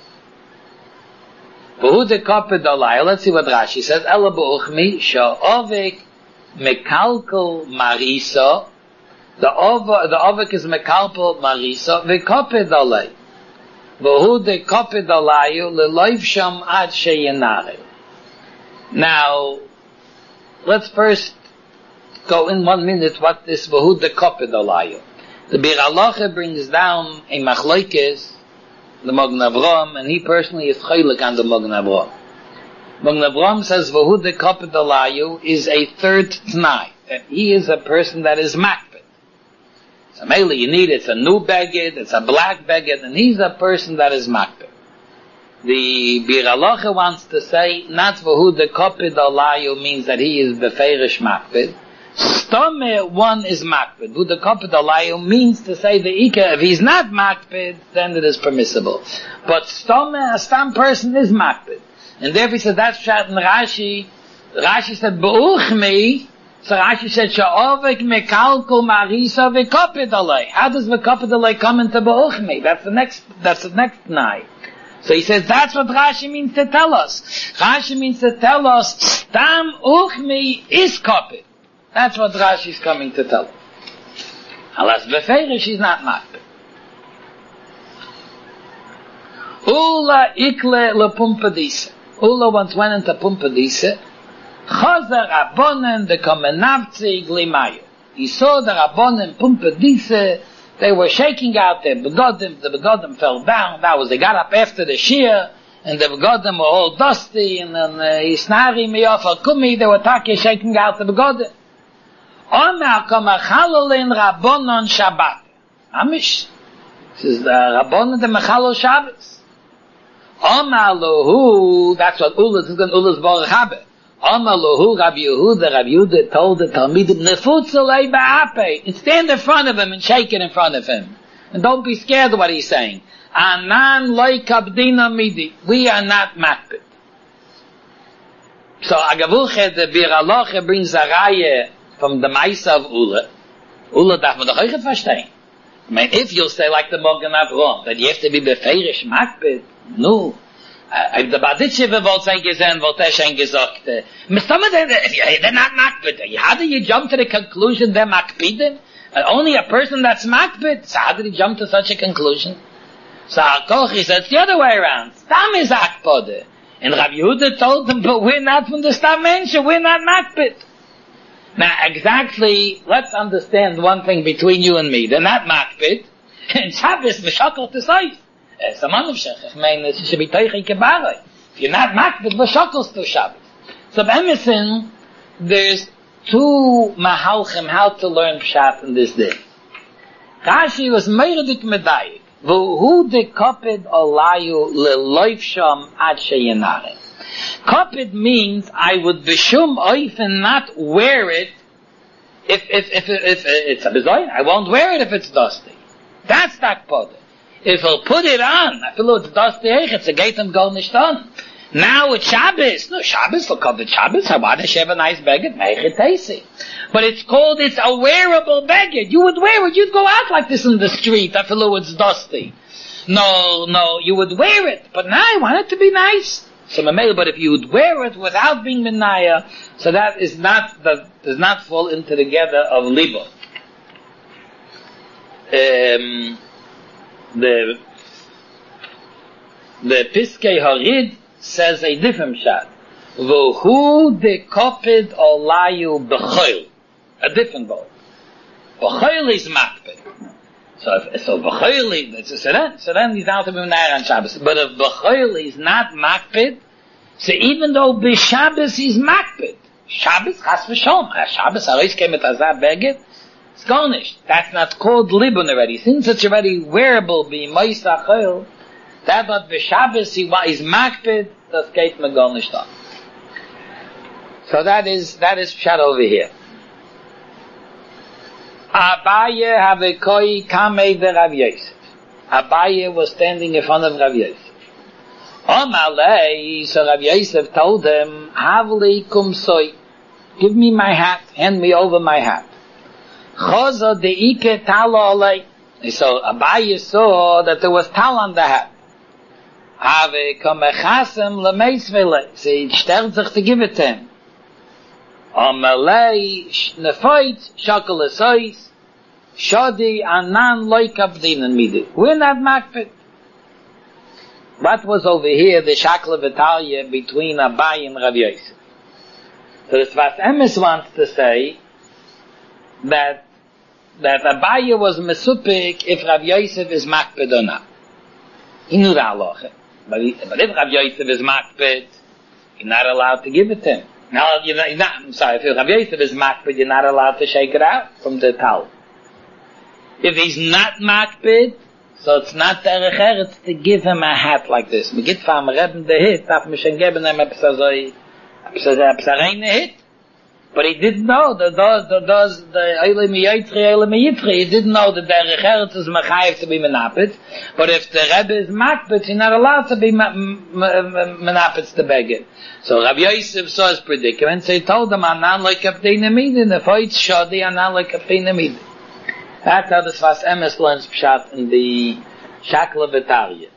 V'hu dekopid olayu. Let's see what Rashi says. Ela b'uchmi sha'ovik mekalkel marisa. The over the ovik is mekalkel marisa. V'kopid olay. V'hu dekopid olayu leloiv sham ad sheyenare. Now, let's first go in one minute what this v'hu dekopid olayu. The Bir Halacha brings down a machlokes, the Magen Avraham, and he personally is chaylik on the Magen Avraham. Magen Avraham says v'hu dekopid olayu is a third t'nai, that he is a person that is makpid. So mainly you need, it's a new beged, it's a black beged, and he's a person that is makpid. The Bir Halacha wants to say, not v'hu dekopid olayu means that he is beferish makpid. Stome one is makpid. V'hu dekopid olayu means to say the ika, if he's not makpid, then it is permissible. But stome, a stam person is makpid. And therefore he said, that's shot in Rashi. Rashi said, B'uchmi. So Rashi said, Sha'ovik mekalkul marisa v'kopid alay. How does v'kopid alay come into B'uchmi? That's the next, that's the next night. So he says, that's what Rashi means to tell us. Rashi means to tell us, Tam uchmi is kopid. That's what Rashi is coming to tell us. Alas beferish is not makpid. Ula ikle le pumpadisa. Ula once went into Pumpadisa. Chazer Rabbonen, the Kamenavzi, Glimayu. He saw the Rabbonen, Pumpedise, they were shaking out their begodim, the begodim fell down, that was, they got up after the Shia, and the begodim were all dusty, and then, uh, Isnari, Miyofa, Kumi, they were talking, shaking out the begodim. Omar Kamachalolin Rabbonon Shabbat. Amish. This is the Rabbonon, the Mechalol Shabbos. Omar Lohu, that's what Ula, this is going Ula's Baruch Habe. Omar Lohu, Rabbi Yehuda, Rabbi Yehuda told the Talmidim, Nefutzelei Ba'ape, and stand in front of him and shake it in front of him. And don't be scared of what he's saying. Anan loy kabdina midi. We are not makbid. So Agavuche, the Bir Aloche brings a raya from the Maisa of Ula. Ula darf man doch euch verstehen. I mean, if you'll say like the Morgan Avron, that you have to be befeirish makbid, no. If the Baditschive wollte sein gesehen, wollte er schon gesagt, they're not makbid. How do you jump to the conclusion they're makbidim? Only a person that's makbid. So how did he jump to such a conclusion? So Kochi said, it's the other way around. Stam is akpode. And Rabbi Yehuda told them, but we're not from the Stam Menshe, we're not makbid. Now, exactly, let's understand one thing between you and me. They're not makbid. And Shabbos, v'shakol t'soif. It's a man of Shech. I mean, it should be teichi kebaroi. If you're not makbid, v'shakol to Shabbos. So, Emerson, there's two mahalchim how to learn Pshat in this day. Rashi was meiredik medayik. V'hu de kopid olayu leloif sham ad sheyenare. Kopid means I would b'shum oif and not wear it if, if, if, if, if it's a bezoin. I won't wear it if it's dusty. That's takpode. If I'll put it on, I feel it's dusty, it's a gate and go nicht on. Now it's Shabbos. No, Shabbos, look up at Shabbos. I want to have a nice beged, make it tasty. But it's called, it's a wearable beged. You would wear it, you'd go out like this in the street. I feel it's dusty. No, no, you would wear it. But now I want it to be nice. So, but if you would wear it without being menaya, so that is not, that does not fall into the gather of libo. Um, the, the Piskei Harid says a different shot. V'hu de kopid olayu b'choil. A different word. B'choil is makbid. So if, so b'choil is, so then, so then he's out to be menayah on Shabbos. But if b'choil is not makbid, so even though b'Shabbos he's makbid, Shabbos chas v'shom, Shabbos harois came at azah beged, it's garnished. That's not called libun already. Since it's already wearable, b'imois achol, that what b'Shabbos he is makbid, das geht me gar nicht an. So that is, that is pshat over here. Abaye havekoi kamei de Rav Yosef. Abaye was standing in front of Rav Yosef. Omalei, so Rav Yosef told him, Havli kum soy, give me my hat, hand me over my hat. Chozo de ike talo olei. So Abaye saw that there was tal on the hat. Have kamechasem lemeisvele. So he stellt sich to give it to him. Amalei nefoit shakel esois shadi anan loikavdinen midi. We're not makbid. What was over here the shakla v'talya between Abaye and Rav Yosef? So the Sfas Emes wants to say that that Abaye was mesupik if Rav Yosef is makbid or not. He knew the halacha. But, he, but if Rav Yosef is makbid, you're not allowed to give it to him. Now, you're not, you're not, I'm sorry, if Rav Yosef is makbid, you're not allowed to shake it out from the towel. If he's not makbid, so it's not derech eretz to give him a hat like this. We get from Reben the hit, darf me schon geben him a psa reine hit. But he didn't know that those, the, those, the Eile Miyotri, Eile Miyitri, he didn't know that derech eretz is mechayev to be menapit. But if the Rebbe is makbid, he's not allowed to be menapit to beg it. So Rabbi Yosef saw his predicament, so he told him, Anan like Kaptein Amidin, if it's Shadi, Anan like Kaptein Amidin. That's how the Sfas Emes learns Pshat in the Shakla V'Tarya.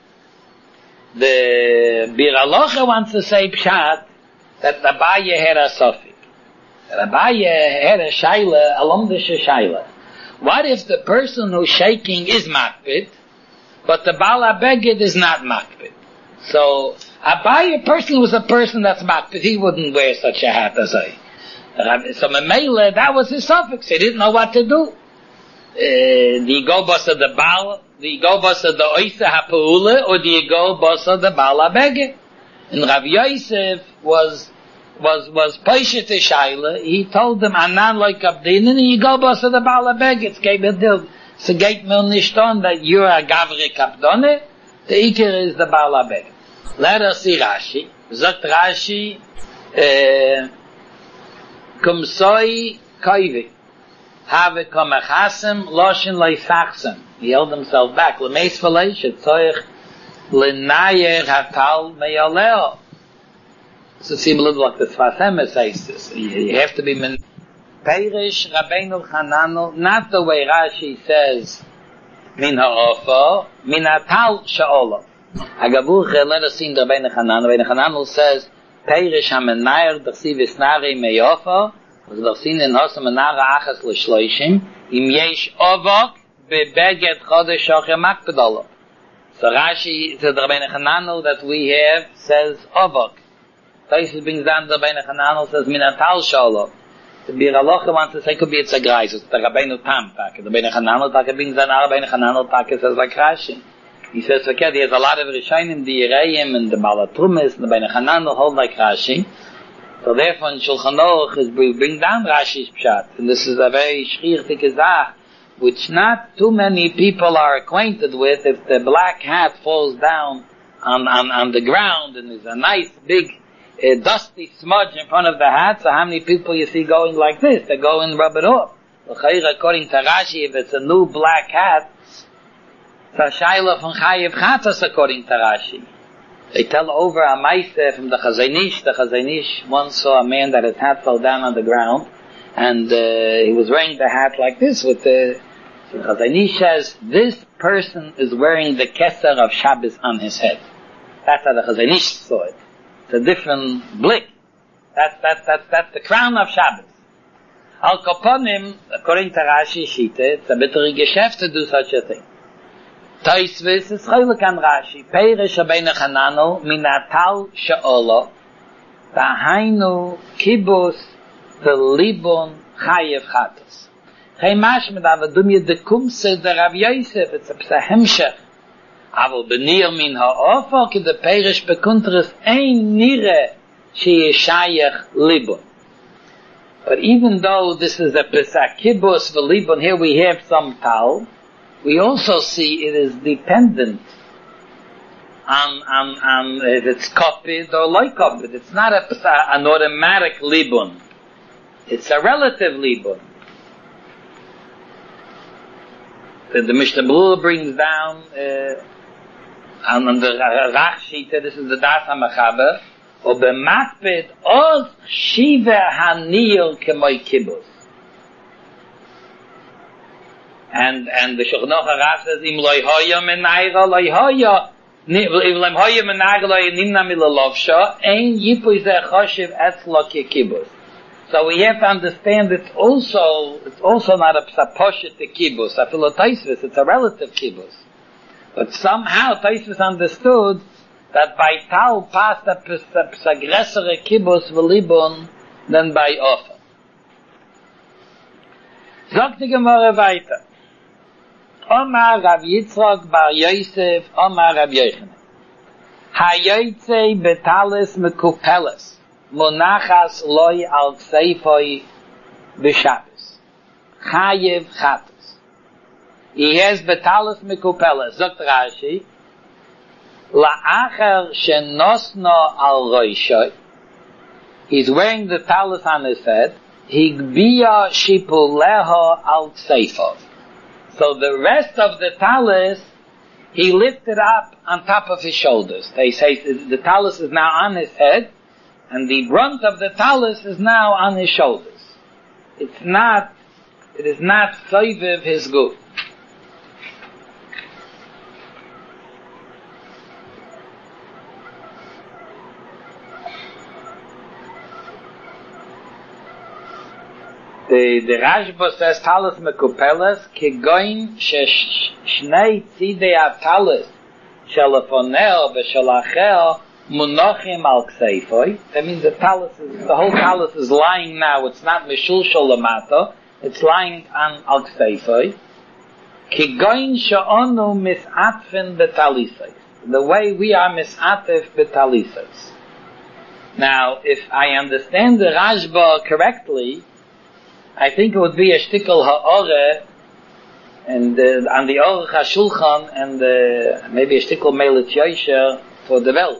The Bir Alocha wants to say Pshat that Abaye had a Sofik. That Abaye had a Shaila, a Lomdisha Shaila. What if the person who's shaking is makbid, but the Bala Beged is not makbid? So Abaye personally was a person that's makpid. He wouldn't wear such a hat as I. So Memele, that was his suffix. He didn't know what to do. Uh, the Gobos of the Baal, the Gobos of the Oisa HaPeula, or the Gobos of the Baal HaBege. And Rav Yosef was, was, was Peshet Shaila. He told them, Anan like Abdin, and the Gobos of the Baal HaBege. It's gave a deal. So geht mir nicht on that you're a Gavri Kapdone. The Iker is the Baal HaBege. Let us see Rashi. Sagt Rashi, uh, Kumsoi Koivi. Have come a chasem, loshin leifachsem. He held himself back. Lemeis v'lei shetzoich l'nayer hatal meyaleo. So it seems a little like the Sfas Emes says this. You have to be min. Perish Rabbeinu Chananel, not the way Rashi says, min ha'ofa, min hatal sha'olo. Agavuche, let us see the Rabbeinu Chananel. Rabbeinu Chananel says, Perish ha'menayer d'chsiv isnari meyofa, was doch seen in Hosam Menara Achas L'Shloishim, im yesh ovok bebeget chodesh shocher makpedolo. So Rashi, the Rabbeinu Chananel that we have, says ovok. Taisus brings down the Rabbeinu Chananel, says minatal sholo. The Bir Alocha wants to say, could be it's a grais, it's the Rabbeinu Tam Taka. The Rabbeinu Chananel Taka brings down the Rabbeinu Chananel Taka, says like Rashi. He says, okay, there's a lot of Rishonim, the Yereim, and the Balatrumis, and the Rabbeinu Chananel hold like Rashi. So therefore, in Shulchan Aruch, is we bring down Rashi's Pshat, and this is a very shchirtik zach, which not too many people are acquainted with. If the black hat falls down on, on, on the ground, and there's a nice big uh, dusty smudge in front of the hat, so how many people you see going like this? They go and rub it off. According to Rashi, if it's a new black hat, it's a shayla from Chayev Chatas, according to Rashi. They tell over a Maise from the Chazanish. The Chazanish once saw a man that his hat fell down on the ground, and uh, he was wearing the hat like this with the... So the Chazanish says, this person is wearing the Keser of Shabbos on his head. That's how the Chazanish saw it. It's a different blick. That's, that's, that's, that's the crown of Shabbos. Al Koponim, according to Rashi Shita, it's a bit of a geschäft to do such a thing. Taisvis is chaylik an Rashi. Perish Rabbeinu Chananel minatal she'olo v'hainu kibus v'libon chayev chatos. Chay mashmed avadum yedekumse der Rav Yosef. It's a hemshech. Aval benir min ha'ofa ki de perish bekunteres ein nire she yeshayach libon. But even though this is a pesach kibus v'libon, here we have some tal, we also see it is dependent on, on, on if it's copied or like copied. It's not a, an automatic libun. It's a relative libun. The, the Mishnah Berurah brings down, uh, on, on the Rach Shita, this is the Das HaMachaber, or b'makpid oz shiva haniyel k'moy kibus. And, and the Shulchan Aruch Rav says, Im loy hoya menayra loy hoya, Im loy hoya menayra loy nimna milalovsha, ein yipuy zeh choshev etzlo kibus. So we have to understand it's also, it's also not a psaposhet kibus, a philotaisvis, it's a relative kibus. But somehow Taisvis understood that by tal passed a psagressere kibus v'libon than by ofa. Sagt die Gemara weiter. Omar Rav Yitzchak bar Yosef, Omar Rav Yochanan. Hayotzei betalis mekupeles, monachas loy al kseifoi b'Shabbos. Chayev chatos. He has betalis mekupeles. Sagt Rashi, la'acher shenosno al roishoi. He's wearing the talis on his head. Higbiya shipuleho al kseifov. So the rest of the talis, he lifted up on top of his shoulders. They say the talis is now on his head, and the brunt of the talis is now on his shoulders. It's not, it is not soiviv his good. The, the Rashba says, talis mekupeles, kegoin she shnei tzidei ha-talis, shelafoneo v'shelacheo, munachim al kseifoi. That means the talus is, the whole talus is lying now. It's not mishul sholamato. It's lying on al kseifoi. Ki goin sha'onu mis'atfen betalisais. The way we are mis'atef betalisais. Now, if I understand the Rashba correctly, I think it would be a shtickle ha'ore and uh, on the Orach HaShulchan and uh, maybe a shtickle Melet Yosher for the Welt.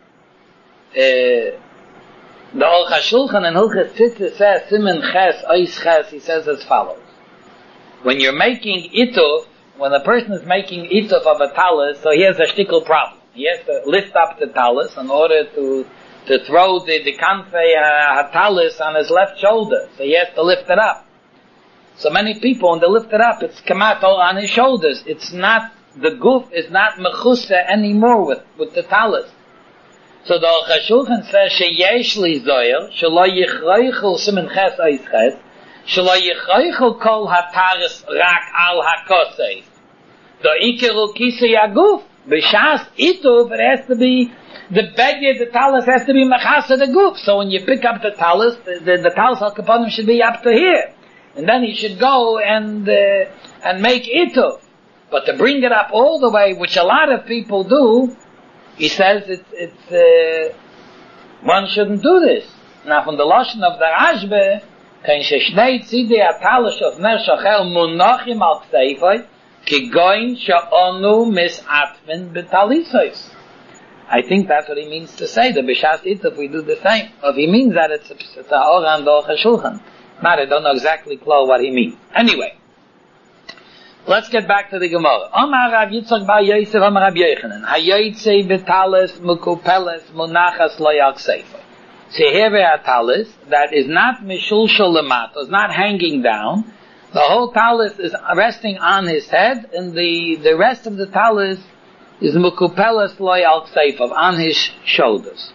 Uh, the Orach HaShulchan and Hilchas Tzitzis says, Simen Ches, Ois Ches, he says as follows. When you're making ituf, when a person is making ituf of a talus, so he has a shtickle problem. He has to lift up the talus in order to to throw the, the kanfei uh, talus on his left shoulder. So he has to lift it up. So many people, when they lift it up, it's kamato on his shoulders. It's not, the goof is not mechusa anymore with, with the talus. So the Orach HaShulchan says, sheyesh li zoyer, shelo yichreichel simen ches ois ches, shelo yichreichel kol hataris rak al hakosei. The ikeru kisei aguf, b'shas ituv, it has to be, the beggar, the talus has to be machasa the goof. So when you pick up the talus, the, the, the talus al kaponim should be up to here. And then he should go and, uh, and make ituf. But to bring it up all the way, which a lot of people do, he says it's, it's, uh, one shouldn't do this. Now from the Lashon of the Rashba, kein sheshnei tzidei atalish of ner shachel munachim al kseifoi, ki goin sha'onu mis'atven betalisois. I think that's what he means to say. The b'shas ituf we do the same. If he means that, it's, it's a Orach and Orach HaShulchan. But I don't know exactly clear what he means. Anyway, let's get back to the Gemara. Amar Rav Yitzchak bar Yosef Amar Rav Yochanan hayotzei betalis mukupeles munachas lo yal kseifa. So here a talis that is not mishul sholamat, is not hanging down. The whole talis is resting on his head, and the, the rest of the talis is mukupeles lo yal kseifa, on his shoulders.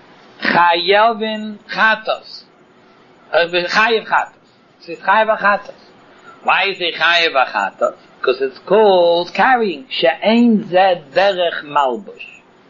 Chayevin chatos. Chayev chatos. It's chayev chatos. Why is it chayev chatos? Because it's called carrying. She'ein zed derech malbush.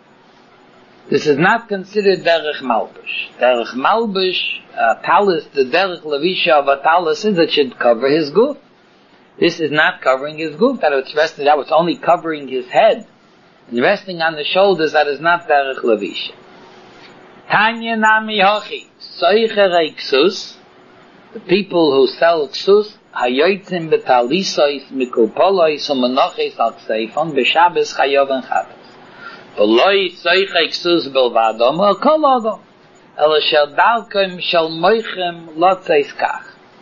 This is not considered derech malbush. Derech malbush, uh, talus, the derech levisha of a talus is it should cover his goof. This is not covering his goof. That it's resting, that was only covering his head. And resting on the shoulders, that is not derech levisha. Tanya nami hochi. Soichere ksus, the people who sell ksus, hayotzim betalisois mikupolois u'menoches al kseifon b'shabes chayav and chatas. V'loi soiche ksus belvadom el kol odom, el shel dalkom shel moichem lotzeis kach.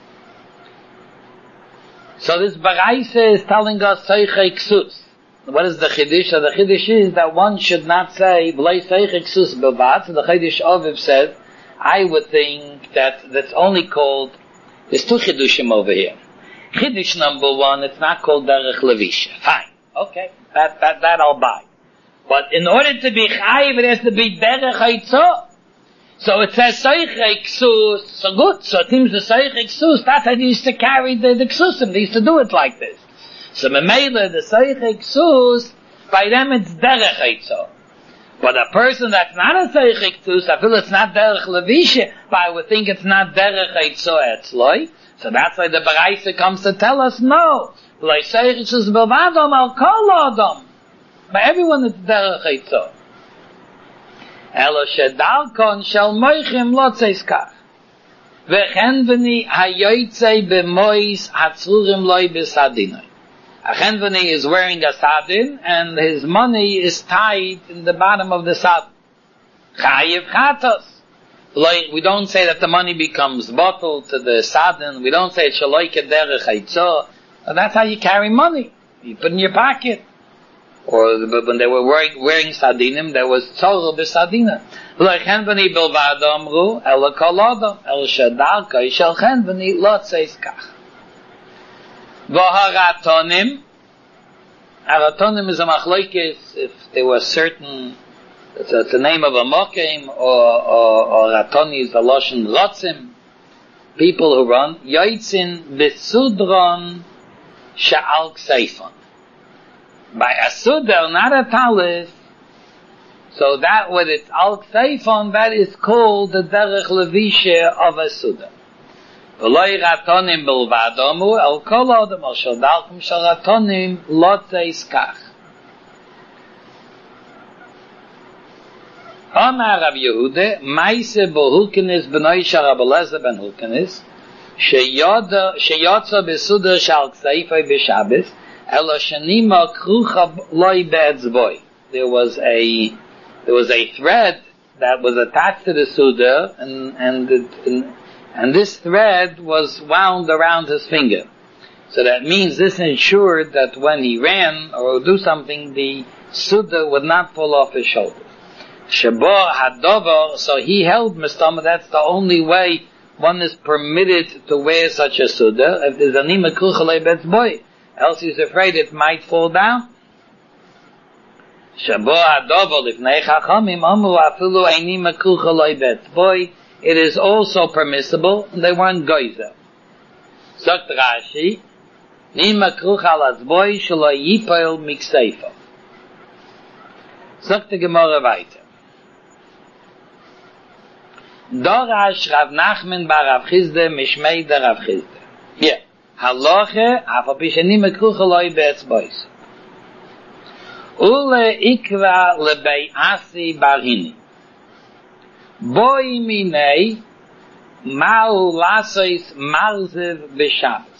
So this Baraisa is telling us soiche ksus. What is the Chiddush? So the Chiddush is that one should not say v'loi soiche ksus belvad. So the Chiddush Oviv says, I would think that that's only called, there's two Chiddushim over here. Chiddush number one, it's not called Derech Levisha. Fine. Okay. That, that, that I'll buy. But in order to be Chayiv, it has to be Derech Haitzah. So it says Soichei Ksus. So good. So it seems the Soichei Ksus, that's how they used to carry the, the Ksusim. They used to do it like this. So Memela, the Soichei Ksus, by them it's Derech Haitzah. But a person that's not a Seichik Tus, I feel it's not Derech Levisha, but I would think it's not Derech Eitzah Etzloi. So that's why the Baraisa comes to tell us, no. Like Seichik Tus Bevadom al Kol Adam. By everyone it's Derech Eitzah. Elo Shedalkon Shel Moichim Lotzeis Kach. Vechen v'ni hayotzei b'mois hatzrurim loi b'sadinoi. A Chenvani is wearing a sadin, and his money is tied in the bottom of the sadin. Chayiv chatos. Like, we don't say that the money becomes bottled to the sadin. We don't say shaloike derech haitzah. That's how you carry money. You put it in your pocket. Or when they were wearing, wearing sadinim, there was tzorah b'sadina. Like Chenvani bilvad amru, el kol adam, el shadal kai shel Chenvani lo tzeis kach. V'haratonim, haratonim is a machlokes, if there were certain, it's, it's the name of a mokim, or, or, or ratoni is the loshen rotzim, people who run, yoitzin b'sudron sha'al kseifon. By a sudar, not a talis, So that, what it's al kseifon, that is called the derech levisha of a Suda. V'loi ratonim bilvadomu, el kol odom, el shal dalkum shal ratonim, lotzeis kach. Amar Rav Yehuda, Maise Bohulkenis b'noi Rabbi Eliezer ben Hulkenis, sheyotza besuda shal kseifai b'Shabbos, elo shenima krucha loi be'etzboi. There was a there was a thread that was attached to the suda, and and it, and, and this thread was wound around his finger. So that means this ensured that when he ran or would do something, the suda would not fall off his shoulder. Shabor hadover, so he held mistama, that's the only way one is permitted to wear such a suda, if there's an ima kruchalei betzboi, else he's afraid it might fall down. Shabor hadover lifnei chachamim amru afilu einima kruchalei betzboi, it is also permissible, and they weren't goizer. Sagt Rashi, nima kruchal atzboi shelo yipol mikseifa. Sagt die Gemara weiter. Dorash Rav Nachman bar Rav Chizde mishmei der Rav Chizde. Yeah. Halache, afal pishani mekruchaloi be'etzbois. Ule ikva lebei asi barhini. Boi minei ma'u lasois marzev b'Shabbos.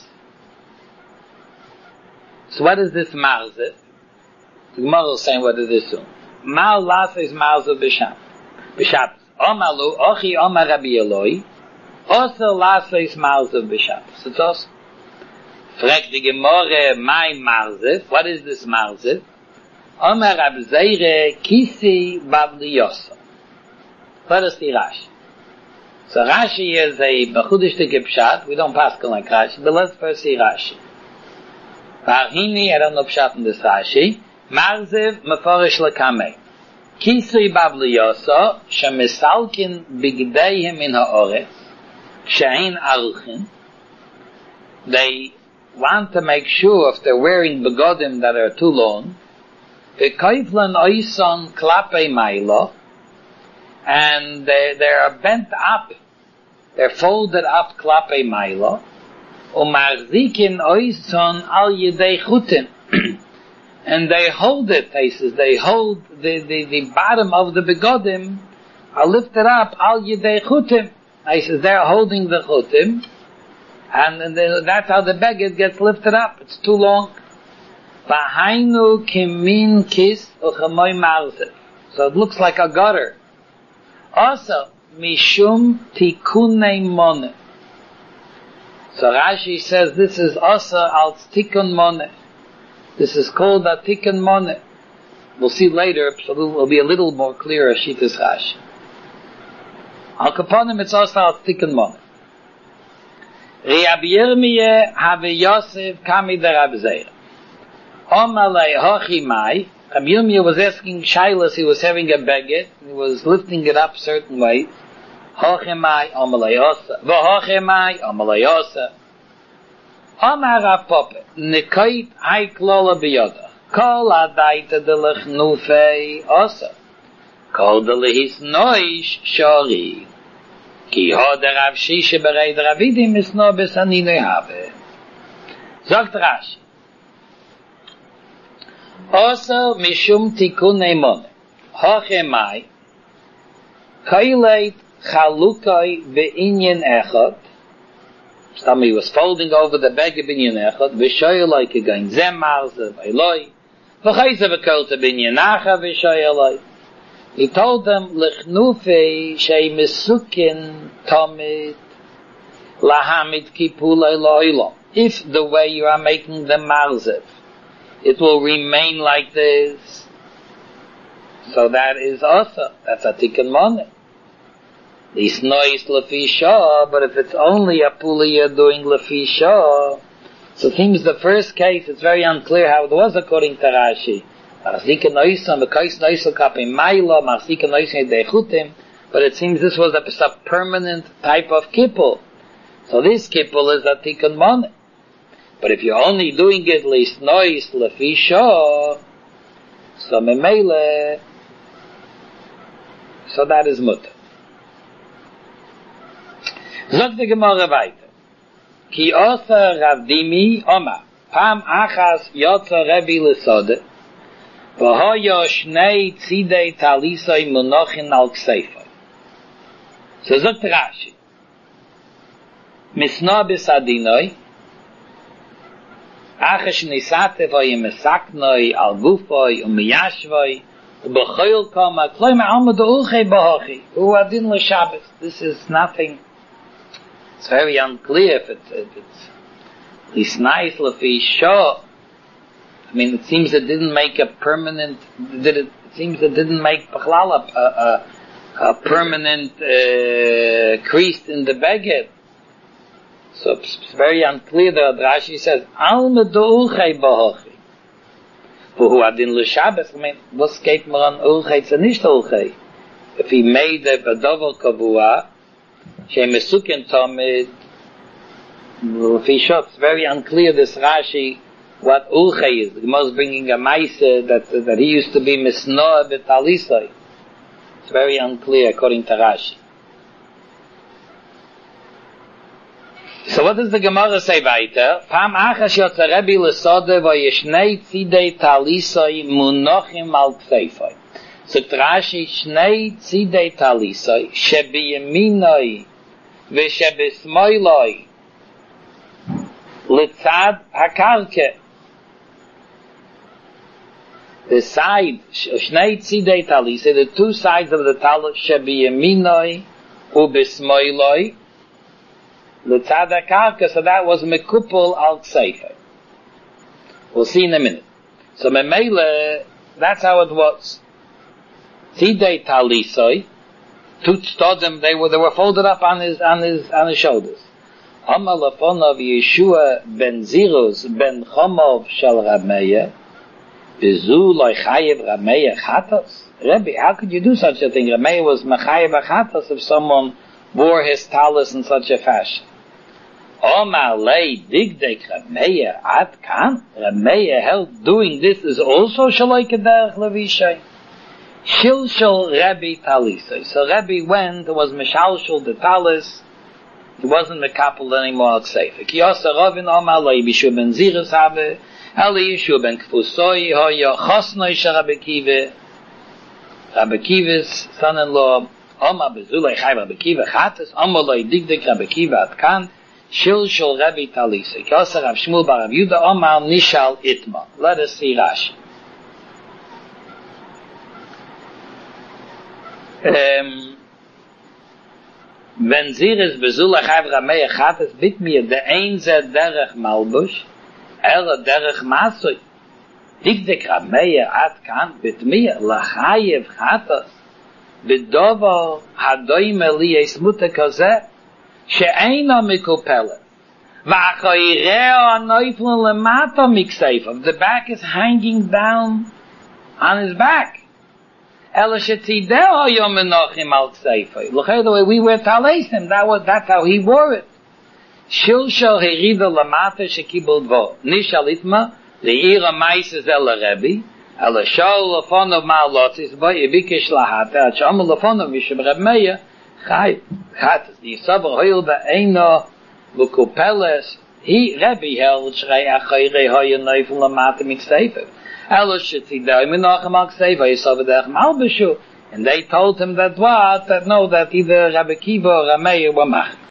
So what is this marzev? The Gemara is saying what it is soon. Ma'u lasois marzev b'Shabbos. B'Shabbos. Omalu, ochi omar Rabbi Eloi, oser lasois marzev b'Shabbos. It's also. Fragt die Gemara, my marzev, what is this marzev? Omar Rab Zeire, kisi bavliyosa. Let us see Rashi. So Rashi is a bechudishte pshat, we don't pass like Rashi, but let's first see Rashi. Varhini, I don't know pshat in this Rashi, marzev meforish lekamei. Kisui bavliyosa, shemisalkin bigdeihem in ha'oretz, she'ein aruchin. They want to make sure if they're wearing begodim that are too long, v'koiflan oison klapei mailo, and they, they are bent up, they're folded up klapei mailo, umarzikin oison al yedei chutin. And they hold it, he says, they hold the, the, the bottom of the begodim are lifted up, al yedei chutim. He says, they're holding the chutim, and, and then that's how the beged gets lifted up. It's too long. V'hainu kimin kis u'chamoy marzev. So it looks like a gutter. Also, mishum tikunei moneh. So Rashi says this is also al tikun moneh. This is called a tikun moneh. We'll see later, so it will be a little more clear as Shitas Rashi. Al kaponim, it's also al tikun moneh. Rabbi Yirmiyah have Yosef kami der Rabbi Zeir. Omalei hochi mai. Rabbi Yirmiyah was asking Shilas, he was having a beged, he was lifting it up certain way. Hochi mai, omalei osa. V'hochi mai, omalei osa. Omar Rapope, Nikoit hai klola biyoda. Kol adaita de lechnufei osa. Kol de lehis noish shori. Ki ho der Rav Shishe berei der Ravidim is no besanine have. Sagt Rashi. Osa mishum tikun neimone. Hoche mai. Kaileit chalukai be'inyen echot. Somebody was folding over the bag of binyan echot, v'shoyeloi kegain zem marzev eloi, v'chayze v'kolte binyan acha v'shoyeloi. He told them, lechnufei shei mesukin tomit lahamid kipulei lo'ilom. If the way you are making the marzev, it will remain like this. So that is also, that's a tikun moneh. This noise lefi shah, but if it's only a puli you're doing lefi shah, so it seems the first case, it's very unclear how it was according to Rashi. But it seems this was a, a permanent type of kippur. So this kippur is a tikun moneh. But if you're only doing it least noise lefi shah, so memele, So that is mutter. Sagt die Gemara weiter. Ki osa Rav Dimi Oma Pam achas yotza Rebbe lesode v'hoyo shnei tzidei talisoi munochin al kseifa. So sagt Rashi Misna bisadinoi achas nisate v'yim esaknoi al gufoi umiyashvoi u'b'choyl koma kloi ma'alma do'ulchei b'hochi u'adin l'Shabbos. This is nothing. It's very unclear if it's, if it's at least nice, lefi shah. I mean, it seems it didn't make a permanent, did it, it seems it didn't make Bechlal a, a, a permanent uh, crease in the beged. So it's, it's very unclear that Rashi says, Al medu'ulchei b'hochi. Who adin l'Shabbos, I mean, what's geht mir an ulchei, it's nicht ulchei. If he made a dovel kavua, Shemesuken Tomid, it's very unclear, this Rashi, what Ulchei is. The Gemara is bringing a Maise that, that he used to be Misnoah Betalisai. It's very unclear according to Rashi. So what does the Gemara say weiter? Pam achas yotza Rebbe lesode v'yeshnei tzidei talisai munochim al kseifai. So Rashi, shnei tzidei talisai shebiyeminoi v'shebismoiloi litzad hakarke. The side, shnei tzidei talisai, the two sides of the talis, shebiyeminoi u'bismoiloi litzad hakarke. So that was mekupol al kseifa. We'll see in a minute. So memele, that's how it was. Tzidei talisoi, two stodim, they were they were folded up on his on his on his shoulders. Amar lefonav Yeshua ben Zirus ben Chomov shel Rameya, bezu loy chayev Rameya chatos. Rebbe, how could you do such a thing? Rameya was mechayev chatos if someone wore his talis in such a fashion. Omar lei digdek Rameya ad kan. Rameya held doing this is also shaloi kederach levishay. Shilshal Rebbe Talisai. So Rebbe went, it was Mishalshal the Talis, he wasn't Mekapel anymore al Kseifa. Ki yosa Ravin Omar lo Yishu ben Zirus habe, Eli Yishu ben Kfusoi, hoya Chosnoi shel Rabbi Kiva, Rabbi Kiva's son-in-law, Omar bezulei chai Rabbi Kiva chates, Omar lo Ydigdik Rabbi Kiva at kan, Shilshal Rebbe Talisai. Ki yosa Rav Shmuel bar Rav Yudah Omar Nishal Itma. Let us see Rashi. Um, wenn sie es bezula chayv Rameya chates bit mir de ein ze derech malbush er derech masoi dik de Rameya at kan bit mir lachayv chates bedovo hadoim eli es muta kaze she'eina mikopele v'achoyreo anoiflin lemata mikseifa. The back is hanging down on his back. The way we wear talesim, that was, that's how he wore it. Shilshal herida lamata shekibul dvo. Nishal itma, le'ira maises el Rebbe, el shal lefonov ma'alotis, v'yibikesh lahata, acham lefonov mishab Reb Meir, chay, chatas, yisavar hoyel ba'eino, v'kupeles, he, Rebbe held, shrei achayre hoyel neufel lamata mitzteifev. And they told him that what? That no, that either Rabbi Kiva or Rameya were mach.